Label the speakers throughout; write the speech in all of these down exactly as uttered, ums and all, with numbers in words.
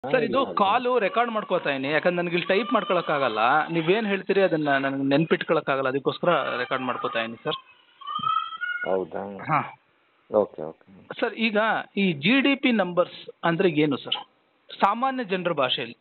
Speaker 1: Sir ಇದು ಕಾಲು record ಮಾಡ್ಕೋತಾ ಇದೀನಿ ಯಾಕಂದ್ರೆ ನನಗೆ ಇಲ್ಲಿ ಟೈಪ್ ಮಾಡ್ಕೊಳಕ್ಕಾಗಲ್ಲ. ನೀವೇನು ಹೇಳ್ತೀರಿ ಅದನ್ನು ನನಗೆ ನೆನ್ಪಿಟ್ಕೊಳಕ್ಕಾಗಲ್ಲ, ಅದಕ್ಕೋಸ್ಕರ ರೆಕಾರ್ಡ್ ಮಾಡ್ಕೋತಾ ಇದೀನಿ ಸರ್.
Speaker 2: ಹೌದಾ?
Speaker 1: ಹಾಂ
Speaker 2: ಓಕೆ ಓಕೆ
Speaker 1: ಸರ್. ಈಗ ಈ ಜಿ ಡಿ ಪಿ ನಂಬರ್ಸ್ ಅಂದರೆ ಏನು ಸರ್ ಸಾಮಾನ್ಯ ಜನರ ಭಾಷೆಯಲ್ಲಿ?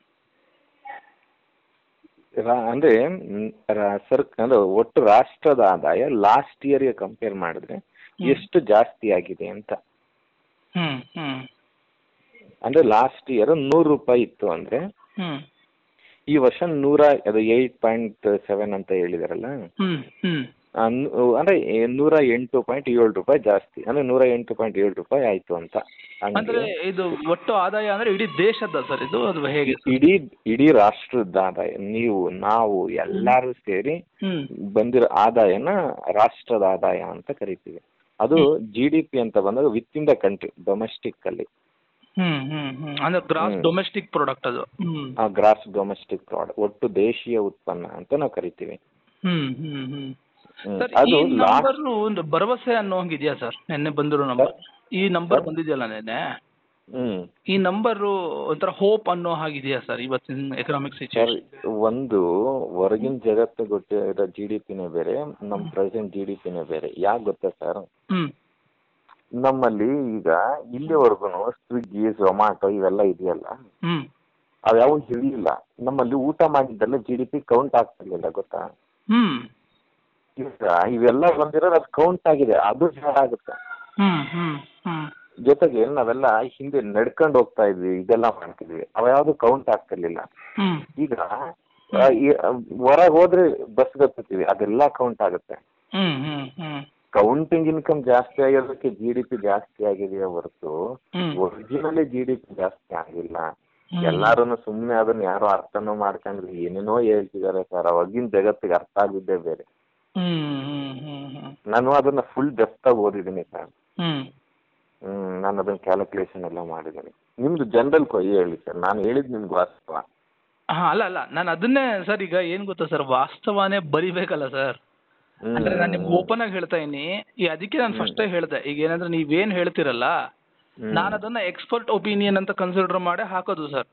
Speaker 2: ರಾ- ಅಂದ್ರೆ ಮ್, ರಾ- ಸರ್ ಅಂದ್ರೆ ಒಟ್ಟು ರಾಷ್ಟ್ರದ ಆದಾಯ ಲಾಸ್ಟ್ ಇಯರ್ಗೆ ಕಂಪೇರ್ ಮಾಡಿದ್ರೆ ಎಷ್ಟು ಜಾಸ್ತಿ ಆಗಿದೆ ಅಂತ.
Speaker 1: ಹ್ಞೂ ಹ್ಞೂ
Speaker 2: ಅಂದ್ರೆ ಲಾಸ್ಟ್ ಇಯರ್ ನೂರು ರೂಪಾಯಿ ಇತ್ತು ಅಂದ್ರೆ
Speaker 1: ಹ್ಞೂ
Speaker 2: ಈ ವರ್ಷ ನೂರ ಅದು ಏಟ್ ಪಾಯಿಂಟ್ ಸೆವೆನ್ ಅಂತ ಹೇಳಿದಾರಲ್ಲ,
Speaker 1: ಹ್ಞೂ ಹ್ಞೂ
Speaker 2: ಆ, ನು- ಅಂದ್ರೆ ಏ- ನೂರ ಎಂಟು ಪಾಯಿಂಟ್ ಏಳು ರೂಪಾಯಿ ಜಾಸ್ತಿ, ಅಂದ್ರೆ ನೂರ ಎಂಟು ಪಾಯಿಂಟ್ ಏಳು ರೂಪಾಯಿ ಆಯ್ತು ಅಂತ. ಹಂಗೆ
Speaker 1: ಅಂದರೆ ಇದು ಒಟ್ಟು ಆದಾಯ ಅಂದರೆ ಇಡೀ ದೇಶದ ಸರ್ ಇದು, ಅದು ಹೇಗೆ ಸರ್?
Speaker 2: ಇಡೀ ಇಡೀ ರಾಷ್ಟ್ರದ ಆದಾಯ, ನೀವು ನಾವು ಎಲ್ಲರೂ ಸೇರಿ
Speaker 1: ಹ್ಞೂ
Speaker 2: ಬಂದಿರೋ ಆದಾಯನ ರಾಷ್ಟ್ರದ ಆದಾಯ ಅಂತ ಕರಿತೀವಿ. ಅದು ಜಿ ಡಿ ಪಿ ಅಂತ ಬಂದಾಗ with in the country, domestic ಅಲ್ಲಿ
Speaker 1: ಹ್ಞೂ ಹ್ಞೂ ಹ್ಞೂ ಅಂದರೆ ಗ್ರಾಸ್
Speaker 2: ಹ್ಮ್.
Speaker 1: ಡೊಮೆಸ್ಟಿಕ್ ಪ್ರಾಡಕ್ಟ್ ಅದು. ಹ್ಞೂ
Speaker 2: ಆ ಗ್ರಾಸ್ ಡೊಮೆಸ್ಟಿಕ್ ಪ್ರಾಡಕ್ಟ್, ಒಟ್ಟು ದೇಶೀಯ ಉತ್ಪನ್ನ ಅಂತ ನಾವು ಕರಿತೀವಿ.
Speaker 1: ಹ್ಞೂ ಹ್ಞೂ ಹ್ಞೂ
Speaker 2: ಹ್ಮ್.
Speaker 1: ಸರ್
Speaker 2: ಅದು
Speaker 1: ಈ
Speaker 2: ಲಾಸ್ಟ್
Speaker 1: ನಂಬರ್ ಒಂದು ಭರವಸೆ ಅನ್ನೋ ಹಂಗಿದೆಯಾ ಸರ್? ನೆನ್ನೆ ಬಂದಿರೋ ನಂಬರ್, ಈ ನಂಬರ್ ಬಂದಿದೆಯಲ್ಲ ನೆನ್ನೆ,
Speaker 2: ಹ್ಮ್
Speaker 1: ಈ ನಂಬರು ಒಂಥರ ಹೋಪ್ ಅನ್ನೋ ಹಾಗಿದೆಯಾ ಸರ್ ಇವತ್ತಿನ ಎಕನಾಮಿಕ್
Speaker 2: ಸರ್,
Speaker 1: ಸಿಚುವೇಶನ್?
Speaker 2: ಒಂದು ಹೊರಗಿನ ಜಗತ್ತು ಗೊತ್ತಿರೋ ಜಿ ಡಿ ಪಿನೇ ಬೇರೆ, ನಮ್ಮ ಪ್ರೆಸೆಂಟ್ ಜಿ ಡಿ ಪಿನೇ ಬೇರೆ. ಯಾಕೆ ಗೊತ್ತಾ ಸರ್?
Speaker 1: ಹ್ಮ್
Speaker 2: ನಮ್ಮಲ್ಲಿ ಈಗ ಇಲ್ಲಿವರೆಗೂ ಸ್ವಿಗ್ಗಿ ಝೊಮ್ಯಾಟೊ ಇವೆಲ್ಲ ಇದೆಯಲ್ಲ,
Speaker 1: ಹ್ಮ್
Speaker 2: ಅವ್ಯಾವು ಇರಲಿಲ್ಲ. ನಮ್ಮಲ್ಲಿ ಊಟ ಮಾಡಿದ್ದೆಲ್ಲ ಜಿ ಡಿ ಪಿ ಕೌಂಟ್ ಆಗ್ತಿರ್ಲಿಲ್ಲ, ಗೊತ್ತಾ?
Speaker 1: ಹ್ಮ್
Speaker 2: ಈಗ ಇವೆಲ್ಲ ಬಂದಿರೋದು ಅದು ಕೌಂಟ್ ಆಗಿದೆ, ಅದು ಆಗುತ್ತೆ.
Speaker 1: ಹ್ಮ್ ಹ್ಮ್ ಹ್ಮ್
Speaker 2: ಜೊತೆಗೆ ನಾವೆಲ್ಲ ಹಿಂದೆ ನಡ್ಕೊಂಡು ಹೋಗ್ತಾ ಇದ್ವಿ, ಇದೆಲ್ಲ ಮಾಡ್ತಿದ್ವಿ, ಅವ್ಯಾವುದು ಕೌಂಟ್ ಆಗ್ತಿರ್ಲಿಲ್ಲ.
Speaker 1: ಹ್ಮ್
Speaker 2: ಈಗ ಹೊರಗೆ ಹೋದ್ರೆ ಬಸ್ ಹತ್ತೀವಿ, ಅದೆಲ್ಲ ಕೌಂಟ್ ಆಗುತ್ತೆ.
Speaker 1: ಹ್ಮ್ ಹ್ಮ್ ಹ್ಮ್
Speaker 2: ಕೌಂಟಿಂಗ್ ಇನ್ಕಮ್ ಜಾಸ್ತಿ ಆಗಿರೋದಕ್ಕೆ ಜಿ ಡಿ ಪಿ ಜಾಸ್ತಿ ಆಗಿದೆಯೇ ಹೊರತು
Speaker 1: hmm
Speaker 2: originally G D P ಜಾಸ್ತಿ ಆಗಿಲ್ಲ.
Speaker 1: ಹ್ಮ್.
Speaker 2: ಎಲ್ಲಾರು ಸುಮ್ಮನೆ ಅದನ್ನ ಯಾರು ಅರ್ಥನೂ ಮಾಡ್ಕೊಂಡ್ರೆ ಏನೇನೋ ಹೇಳ್ತಿದ್ದಾರೆ ಸರ್. ಅವಾಗಿನ ಜಗತ್ತಿಗೆ ಅರ್ಥ ಆಗಿದ್ದೇ ಬೇರೆ.
Speaker 1: ಹ್ಮ್ ಹ್ಮ್ ಹ್ಮ್ ಹ್ಮ್
Speaker 2: ನಾನು ಅದನ್ನ ಫುಲ್ ಡೆಪ್ತ್ ಆಗಿ ಓದಿದ್ದೀನಿ ಸರ್.
Speaker 1: ಹ್ಮ್
Speaker 2: ಹ್ಮ್ ನಾನು ಅದನ್ನ ಕ್ಯಾಲ್ಕುಲೇಷನ್ ಎಲ್ಲ ಮಾಡಿದ್ದೀನಿ. ನಿಮ್ದು ಜನರಲ್ ಕೊಯ್ ಹೇಳಿ ಸರ್, ನಾನು ಹೇಳಿದ್ ನಿಮ್ಗೆ ವಾಸ್ತವ.
Speaker 1: ಹಾ ಅಲ್ಲ ಅಲ್ಲ ನಾನು ಅದನ್ನೇ ಸರ್, ಈಗ ಏನ್ ಗೊತ್ತಾ ಸರ್, ವಾಸ್ತವನೇ ಬರಿಬೇಕಲ್ಲ ಸರ್. ಅಂದ್ರೆ ನಾನು ನಿಮ್ಗೆ ಓಪನ್ ಆಗಿ ಹೇಳ್ತಾ ಇದೀನಿ, ಈ ಅದಕ್ಕೆ ನಾನು ಫಸ್ಟೇ ಹೇಳ್ದೆ, ಈಗ ಏನಂದ್ರೆ ನೀವೇನ್ ಹೇಳ್ತಿರಲ್ಲ ನಾನು ಅದನ್ನ ಎಕ್ಸ್ಪರ್ಟ್ ಒಪಿನಿಯನ್ ಅಂತ ಕನ್ಸಿಡರ್ ಮಾಡಿ ಹಾಕೋದು ಸರ್.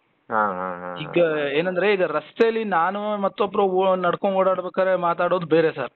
Speaker 1: ಈಗ ಏನಂದ್ರೆ ಈಗ ರಸ್ತೆಯಲ್ಲಿ ನಾನು ಮತ್ತೊಬ್ರು ಓ- ನಡ್ಕೊಂಡ್ ಓಡಾಡ್ಬೇಕಾದ್ರೆ ಮಾತಾಡೋದು ಬೇರೆ ಸರ್.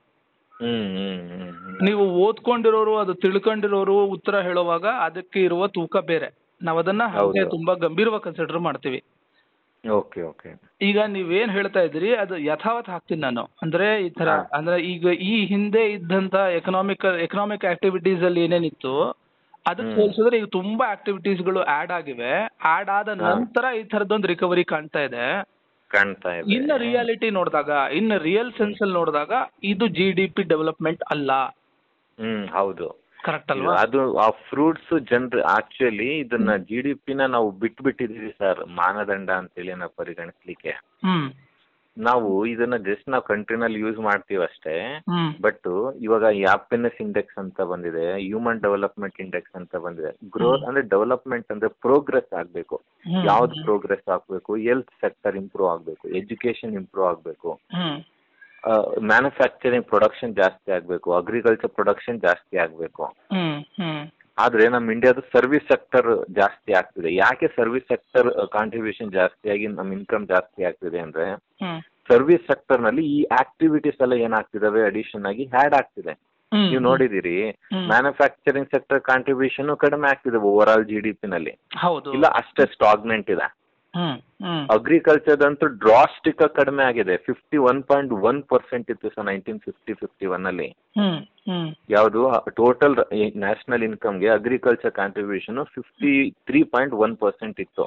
Speaker 1: ನೀವು ಓದ್ಕೊಂಡಿರೋರು ಅದು ತಿಳ್ಕೊಂಡಿರೋರು ಉತ್ತರ ಹೇಳುವಾಗ ಅದಕ್ಕೆ ಇರುವ ತೂಕ ಬೇರೆ. ನಾವ್ ಅದನ್ನ ಹಾಗೆ ತುಂಬಾ ಗಂಭೀರವಾಗಿ ಕನ್ಸಿಡರ್ ಮಾಡ್ತೀವಿ.
Speaker 2: ಓಕೆ ಓಕೆ
Speaker 1: ಈಗ ನೀವೇನ್ ಹೇಳ್ತಾ ಇದ್ದೀರಿ ಅದು ಯಥಾವತ್ ಹಾಕ್ತೀನಿ ನಾನು. ಅಂದ್ರೆ ಈ ತರ ಅಂದ್ರೆ ಈಗ ಈ ಹಿಂದೆ ಇದ್ದಂತ ಎಕನಾಮಿಕ್ ಎಕನಾಮಿಕ್ ಆಕ್ಟಿವಿಟೀಸ್ ಅಲ್ಲಿ ಏನೇನಿತ್ತು ಅದಕ್ಕೆ ಹೋಲಿಸಿದ್ರೆ ಈಗ ತುಂಬಾ ಆಕ್ಟಿವಿಟೀಸ್ ಗಳು ಆಡ್ ಆಗಿವೆ. ಆಡ್ ಆದ ನಂತರ ಈ ತರದೊಂದು ರಿಕವರಿ ಕಾಣ್ತಾ ಇದೆ.
Speaker 2: ಕಾಣ್ತಾ ಇದೆ.
Speaker 1: ಇನ್ನ ರಿಯಾಲಿಟಿ ನೋಡಿದಾಗ, ಇನ್ನ ರಿಯಲ್ ಸೆನ್ಸ್ ಅಲ್ಲಿ ನೋಡಿದಾಗ ಇದು ಜಿ ಡಿ ಪಿ ಡೆವಲಪ್ಮೆಂಟ್ ಅಲ್ಲ.
Speaker 2: ಹ್ಮ್ ಹೌದು,
Speaker 1: ಕರೆಕ್ಟ್ ಅಲ್ವಾ?
Speaker 2: ಅದು ಆ ಫ್ರೂಟ್ಸ್ ಜನರು ಆಕ್ಚುಲಿ ಇದನ್ನ ಜಿ ಡಿ ಪಿನ ನಾವು ಬಿಟ್ಟು ಬಿಟ್ಟಿದೀವಿ ಸರ್, ಮಾನದಂಡ ಅಂತೇಳಿ ನಾವು ಪರಿಗಣಿಸ್ಲಿಕ್ಕೆ.
Speaker 1: ಹ್ಮ್
Speaker 2: ನಾವು ಇದನ್ನ ಜಸ್ಟ್ ನಾವು ಕಂಟ್ರಿನಲ್ಲಿ ಯೂಸ್ ಮಾಡ್ತೀವಿ ಅಷ್ಟೇ.
Speaker 1: ಹ್ಮ್
Speaker 2: ಬಟ್ ಇವಾಗ ಹ್ಯಾಪಿನೆಸ್ ಇಂಡೆಕ್ಸ್ ಅಂತ ಬಂದಿದೆ, ಹ್ಯೂಮನ್ ಡೆವಲಪ್ಮೆಂಟ್ ಇಂಡೆಕ್ಸ್ ಅಂತ ಬಂದಿದೆ. ಗ್ರೋತ್ ಅಂದ್ರೆ ಡೆವಲಪ್ಮೆಂಟ್ ಅಂದ್ರೆ ಪ್ರೋಗ್ರೆಸ್ ಆಗ್ಬೇಕು. ಯಾವ್ದು ಪ್ರೋಗ್ರೆಸ್ ಆಗ್ಬೇಕು? ಹೆಲ್ತ್ ಸೆಕ್ಟರ್ ಇಂಪ್ರೂವ್ ಆಗ್ಬೇಕು, ಎಜುಕೇಶನ್ ಇಂಪ್ರೂವ್ ಆಗ್ಬೇಕು,
Speaker 1: ಹ್ಮ್
Speaker 2: ಮ್ಯಾನುಫ್ಯಾಕ್ಚರಿಂಗ್ ಪ್ರೊಡಕ್ಷನ್ ಜಾಸ್ತಿ ಆಗ್ಬೇಕು, ಅಗ್ರಿಕಲ್ಚರ್ ಪ್ರೊಡಕ್ಷನ್ ಜಾಸ್ತಿ ಆಗ್ಬೇಕು.
Speaker 1: ಹ್ಮ್ ಹ್ಮ್
Speaker 2: ಆದ್ರೆ ನಮ್ಮ ಇಂಡಿಯಾದ ಸರ್ವಿಸ್ ಸೆಕ್ಟರ್ ಜಾಸ್ತಿ ಆಗ್ತಿದೆ. ಯಾಕೆ ಸರ್ವಿಸ್ ಸೆಕ್ಟರ್ ಕಾಂಟ್ರಿಬ್ಯೂಷನ್ ಜಾಸ್ತಿ ಆಗಿ ನಮ್ಮ ಇನ್ಕಮ್ ಜಾಸ್ತಿ ಆಗ್ತಿದೆ ಅಂದ್ರೆ,
Speaker 1: ಹ್ಮ್
Speaker 2: ಸರ್ವಿಸ್ ಸೆಕ್ಟರ್ ನಲ್ಲಿ ಈ ಆಕ್ಟಿವಿಟೀಸ್ ಎಲ್ಲ ಏನಾಗ್ತಿದಾವೆ ಅಡಿಷನ್ ಆಗಿ ಹ್ಯಾಡ್ ಆಗ್ತಿದೆ. ನೀವು ನೋಡಿದಿರಿ, ಮ್ಯಾನುಫ್ಯಾಕ್ಚರಿಂಗ್ ಸೆಕ್ಟರ್ ಕಾಂಟ್ರಿಬ್ಯೂಷನ್ ಕಡಿಮೆ ಆಗ್ತಿದೆ over all G D P ನಲ್ಲಿ.
Speaker 1: ಹೌದು.
Speaker 2: ಇಲ್ಲ ಅಷ್ಟೇ ಸ್ಟಾಗ್ನೆಂಟ್ ಇದೆ. ಅಗ್ರಿಕಲ್ಚರ್ ಅಂತೂ ಡ್ರಾಸ್ಟಿಕ್ ಕಡಿಮೆ ಆಗಿದೆ. Fifty one point one percent ಇತ್ತು sir nineteen fifty fifty one ಅಲ್ಲಿ. ಯಾವುದು ಟೋಟಲ್ ನ್ಯಾಷನಲ್ ಇನ್ಕಮ್ಗೆ agriculture contribution fifty three point one percent ಇತ್ತು.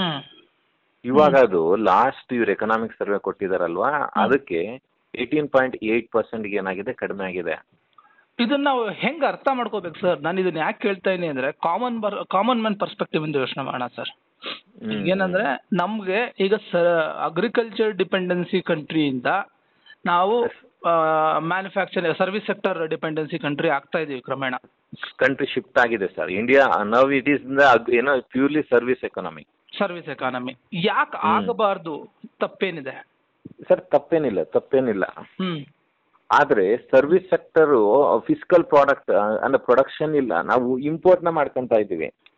Speaker 2: ಇವಾಗ ಅದು ಲಾಸ್ಟ್ ಇವ್ರು ಎಕನಾಮಿಕ್ ಸರ್ವೆ ಕೊಟ್ಟಿದಾರಲ್ವಾ, ಅದಕ್ಕೆ ಏಯ್ಟೀನ್ ಪಾಯಿಂಟ್ ಏಟ್ ಪರ್ಸೆಂಟ್ಗೆ ಏನಾಗಿದೆ, ಕಡಿಮೆ ಆಗಿದೆ.
Speaker 1: ಇದನ್ನ ನಾವು ಹೆಂಗ್ ಅರ್ಥ ಮಾಡ್ಕೋಬೇಕು ಸರ್? ನಾನು ಇದನ್ನ ಯಾಕೆ ಕೇಳ್ತಾ ಇದೀನಿ ಅಂದ್ರೆ, ಕಾಮನ್ ಬರ್ ಕಾಮನ್ ಮ್ಯಾನ್ ಪರ್ಸ್ಪೆಕ್ಟಿವ್ ಇಂದ ಯೋಚನೆ ಮಾಡೋಣ ಸರ್. ಏನಂದ್ರೆ ನಮ್ಗೆ ಈಗ ಅಗ್ರಿಕಲ್ಚರ್ ಡಿಪೆಂಡೆನ್ಸಿ ಕಂಟ್ರಿಯಿಂದ ನಾವು manufacturing service sector dependency country ಆಗ್ತಾ ಇದೀವಿ ಕ್ರಮೇಣ.
Speaker 2: ಕಂಟ್ರಿ ಶಿಫ್ಟ್ ಆಗಿದೆ sir. India now it is ಏನೋ purely service economy.
Speaker 1: Service economy ಯಾಕೆ ಆಗಬಾರ್ದು? ತಪ್ಪೇನಿದೆ
Speaker 2: ಸರ್? ತಪ್ಪೇನಿಲ್ಲ, ತಪ್ಪೇನಿಲ್ಲ.
Speaker 1: ಹ್ಮ್
Speaker 2: ಆದ್ರೆ ಸರ್ವಿಸ್ ಸೆಕ್ಟರ್ ಫಿಸಿಕಲ್ ಪ್ರಾಡಕ್ಟ್ ಅಂದ್ರೆ ಪ್ರೊಡಕ್ಷನ್ ಇಲ್ಲ, ನಾವು ಇಂಪೋರ್ಟ್ ನ ಮಾಡ್ಕೊಂತ ಇದೀವಿ.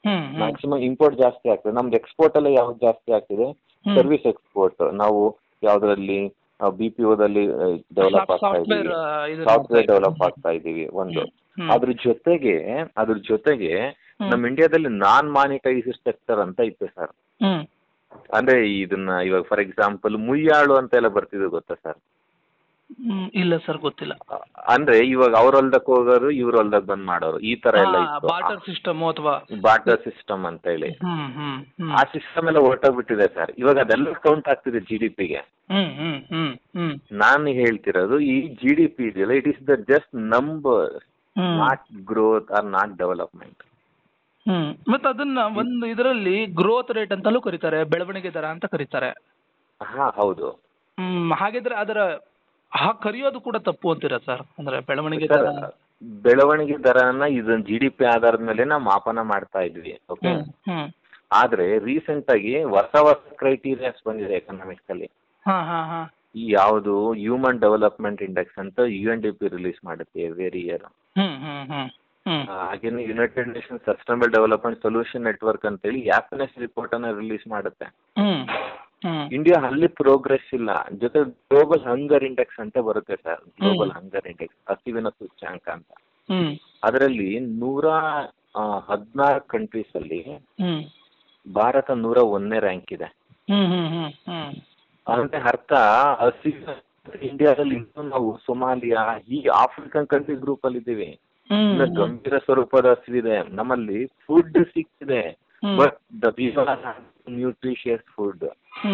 Speaker 1: ಹ್ಮ್ ಹ್ಮ್
Speaker 2: ಮ್ಯಾಕ್ಸಿಮಮ್ ಇಂಪೋರ್ಟ್ ಜಾಸ್ತಿ ಆಗ್ತದೆ. ನಮ್ದು ಎಕ್ಸ್ಪೋರ್ಟ್ ಎಲ್ಲ ಯಾವ್ದು ಜಾಸ್ತಿ ಆಗ್ತಿದೆ?
Speaker 1: ಹ್ಮ್.
Speaker 2: Service export. ನಾವು ಯಾವ್ದ್ರಲ್ಲಿ ಬಿ ಪಿ ಓದಲ್ಲಿ ಡೆವಲಪ್ ಆಗ್ತಾ
Speaker 1: ಸಾಫ್ಟ್ವೇರ್
Speaker 2: ಇದ್ದೀವಿ, ಸಾಫ್ಟ್ವೇರ್ ಡೆವಲಪ್ ಆಗ್ತಾ ಇದ್ದೀವಿ ಒಂದು. ಅದ್ರ ಜೊತೆಗೆ ಅದ್ರ ಜೊತೆಗೆ ನಮ್ಮ ಇಂಡಿಯಾದಲ್ಲಿ ನಾನ್ ಮಾನಿಟೈಸ್ ಸೆಕ್ಟರ್ ಅಂತ ಇತ್ತು ಸರ್.
Speaker 1: ಹ್ಮ್
Speaker 2: ಅಂದ್ರೆ ಇದನ್ನ ಇವಾಗ ಫಾರ್ ಎಕ್ಸಾಂಪಲ್ ಮುಯ್ಯಾಳು ಅಂತ ಎಲ್ಲ ಬರ್ತಿದೆ ಗೊತ್ತಾ ಸರ್?
Speaker 1: ಹ್ಮ್ ಇಲ್ಲ ಸರ್ ಗೊತ್ತಿಲ್ಲ.
Speaker 2: ಅಂದ್ರೆ ಇವಾಗ ಅವ್ರ ಹೊಲ್ದಕ್ ಹೋಗೋರು ಇವ್ರ ಹೊಲ್ದಾಗ ಬಂದ್ ಮಾಡೋರು, ಈ ತರ ಎಲ್ಲ ಇತ್ತು.
Speaker 1: ಬಾಟರ್ ಸಿಸ್ಟಮ್ ಅಥವಾ
Speaker 2: ಬಾಟರ್ ಸಿಸ್ಟಮ್ ಅಂತ ಹೇಳಿ
Speaker 1: ಹ್ಮ್ ಹ್ಮ್ ಹ್ಮ್
Speaker 2: ಆ ಸಿಸ್ಟಮ್ ಎಲ್ಲ ಹೊರಟೋಗ್ಬಿಟ್ಟಿದೆ ಸರ್. ಇವಾಗ ಅದೆಲ್ಲ ಕೌಂಟ್ ಆಗ್ತಿದೆ ಜಿ ಡಿ ಪಿಗೆ.
Speaker 1: ಹ್ಮ್ ಹ್ಮ್ ಹ್ಮ್ ಹ್ಮ್
Speaker 2: ನಾನು ಹೇಳ್ತಿರೋದು ಈ ಜಿ ಡಿ ಪಿ ಇದೆಯಲ್ಲ, it is the just number,
Speaker 1: hmm
Speaker 2: not growth or not development.
Speaker 1: ಹ್ಮ್ ಮತ್ತೆ ಅದನ್ನ ಒಂದು ಇದರಲ್ಲಿ ಗ್ರೋತ್ ರೇಟ್ ಅಂತಲೂ ಕರೀತಾರೆ, ಬೆಳವಣಿಗೆ ದರ ಅಂತ ಕರೀತಾರೆ.
Speaker 2: ಹಾ ಹೌದು.
Speaker 1: ಹ್ಮ್ ಹಾಗಿದ್ರೆ ಅದರ ಹಾ ಕರೆಯೋದು ಕೂಡ ತಪ್ಪು ಅಂತೀರಾ ಸರ್? ಅಂದ್ರೆ ಬೆಳವಣಿಗೆ
Speaker 2: ಸರ್,
Speaker 1: ದರ
Speaker 2: ಬೆಳವಣಿಗೆ ದರನ ಇದನ್ನ ಜಿ ಡಿ ಪಿ ಆಧಾರದ ಮೇಲೆ ನಾವು ಮಾಪನ ಮಾಡ್ತಾ ಇದ್ವಿ. ಓಕೆ.
Speaker 1: ಹ್ಮ್ ಹ್ಮ್
Speaker 2: ಆದ್ರೆ ರೀಸೆಂಟ್ ಆಗಿ ಹೊಸ ಹೊಸ ಕ್ರೈಟೀರಿಯಾಸ್ ಬಂದಿದೆ ಎಕನಾಮಿಕ್ಸ್ ಅಲ್ಲಿ.
Speaker 1: ಹಾ ಹಾ ಹಾ
Speaker 2: ಈ ಯಾವುದು ಹ್ಯೂಮನ್ ಡೆವಲಪ್ಮೆಂಟ್ ಇಂಡೆಕ್ಸ್ ಅಂತ U N D P release ಮಾಡುತ್ತೆ ಎವ್ರಿ ಇಯರ್.
Speaker 1: ಹ್ಮ್ ಹ್ಮ್ ಹ್ಮ್ ಹ್ಮ್
Speaker 2: ಹಾಗೇನೆ United nation sustainable development solution network ಅಂತ ಹೇಳಿ ಹ್ಯಾಪಿನೆಸ್ ರಿಪೋರ್ಟ್ ಅನ್ನ ರಿಲೀಸ್ ಮಾಡುತ್ತೆ.
Speaker 1: ಹ್ಮ್ ಹ್ಮ್
Speaker 2: ಇಂಡಿಯಾ ಅಲ್ಲಿ ಪ್ರೋಗ್ರೆಸ್ ಇಲ್ಲ. ಜೊತೆ ಗ್ಲೋಬಲ್ ಹಂಗರ್ ಇಂಡೆಕ್ಸ್ ಅಂತ ಬರುತ್ತೆ ಸರ್, ಗ್ಲೋಬಲ್ ಹಂಗರ್ ಇಂಡೆಕ್ಸ್, ಹಸಿವಿನ ಸೂಚ್ಯಾಂಕ ಅಂತ.
Speaker 1: ಹ್ಮ್
Speaker 2: ಅದರಲ್ಲಿ ನೂರ ಹದಿನಾರು ಕಂಟ್ರೀಸ್ ಅಲ್ಲಿ
Speaker 1: ಹ್ಮ್
Speaker 2: ಭಾರತ ನೂರ ಒಂದನೇ ರ್ಯಾಂಕ್ ಇದೆ.
Speaker 1: ಹ್ಮ್ ಹ್ಮ್ ಹ್ಮ್ ಹ್ಮ್
Speaker 2: ಅಂದ್ರೆ ಅರ್ಥ ಹಸಿವಿನ ಇಂಡಿಯಾದಲ್ಲಿ ಇನ್ನೂ ನಾವು ಸೊಮಾಲಿಯಾ ಈ ಆಫ್ರಿಕನ್ ಕಂಟ್ರಿ ಗ್ರೂಪ್ ಅಲ್ಲಿ ಇದ್ದೀವಿ. ಇನ್ನು ಗಂಭೀರ ಸ್ವರೂಪದ ಹಸಿವಿದೆ ನಮ್ಮಲ್ಲಿ. ಫುಡ್ ಸಿಕ್ತಿದೆ but the people are nutritious food.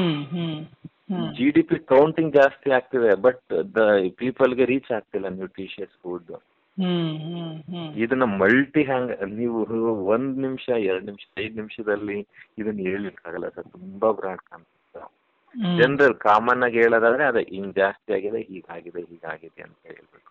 Speaker 2: G D P counting ಜಾಸ್ತಿ ಆಗ್ತಿದೆ ಬಟ್ ದ ಪೀಪಲ್ಗೆ ರೀಚ್ ಆಗ್ತಿಲ್ಲ ನ್ಯೂಟ್ರಿಷಿಯಸ್ ಫುಡ್. ಇದನ್ನ ಮಲ್ಟಿ ಹ್ಯಾಂಗ್ ನೀವು ಒಂದ್ ನಿಮಿಷ ಎರಡ್ ನಿಮಿಷ ಐದ್ ನಿಮಿಷದಲ್ಲಿ ಇದನ್ನ ಹೇಳಿಕ್ಕಾಗಲ್ಲ ಸರ್, ತುಂಬಾ ಬ್ರಾಡ್ ಕಾನ್ಸೆಪ್ಟ್. ಜನರಲ್ ಕಾಮನ್ ಆಗಿ ಹೇಳೋದಾದ್ರೆ ಅದೇ ಹಿಂಗ್ ಜಾಸ್ತಿ ಆಗಿದೆ, ಹೀಗಾಗಿದೆ ಹೀಗಾಗಿದೆ ಅಂತ ಹೇಳ್ಬೇಕು.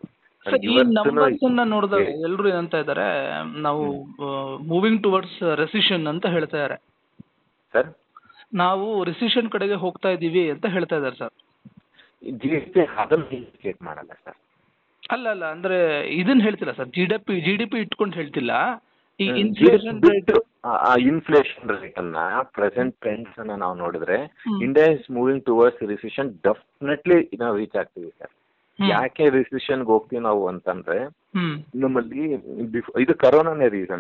Speaker 1: ನೋಡಿದಾಗ ಎಲ್ರು ಏನಂತ ಇದಾರೆ, ನಾವು ಮೂವಿಂಗ್ ಟುವರ್ಡ್ಸ್ ರೆಸಿಷನ್ ಅಂತ ಹೇಳ್ತಾ ಇದಾರೆ
Speaker 2: ಸರ್.
Speaker 1: ನಾವು ರಿಸಿಷನ್ ಕಡೆಗೆ ಹೋಗ್ತಾ ಇದೀವಿ ಅಂತ ಹೇಳ್ತಾ ಇದಾರೆ ಸರ್.
Speaker 2: ಜಿ ಡಿ ಪಿ ಅದನ್ನ ಇಂಡಿಕೇಟ್ ಮಾಡಲ್ಲ ಸರ್.
Speaker 1: ಅಲ್ಲ ಅಲ್ಲ ಅಂದ್ರೆ ಇದನ್ನ ಹೇಳ್ತಿಲ್ಲ sir, G D P G D P ಇಟ್ಕೊಂಡು ಹೇಳ್ತಿಲ್ಲ. ಈ
Speaker 2: ಇನ್ಫ್ಲೇಷನ್ ರೇಟ್ ಇನ್ಫ್ಲೇಷನ್ ರೇಟ್ ಅನ್ನ ಪ್ರೆಸೆಂಟ್ ಟ್ರೆಂಡ್ಸ್ ಅನ್ನ ನಾವು ನೋಡಿದ್ರೆ India is moving towards recession. Definitely ನಾವು ರೀಚ್ ಆಗ್ತೀವಿ ಸರ್. ಯಾಕೆ ರಿಸಿಷನ್ಗೆ ಹೋಗ್ತೀವಿ ನಾವು ಅಂತಂದ್ರೆ ನಮ್ಮಲ್ಲಿ ಇದು ಕರೋನಾನೇ ರೀಸನ್.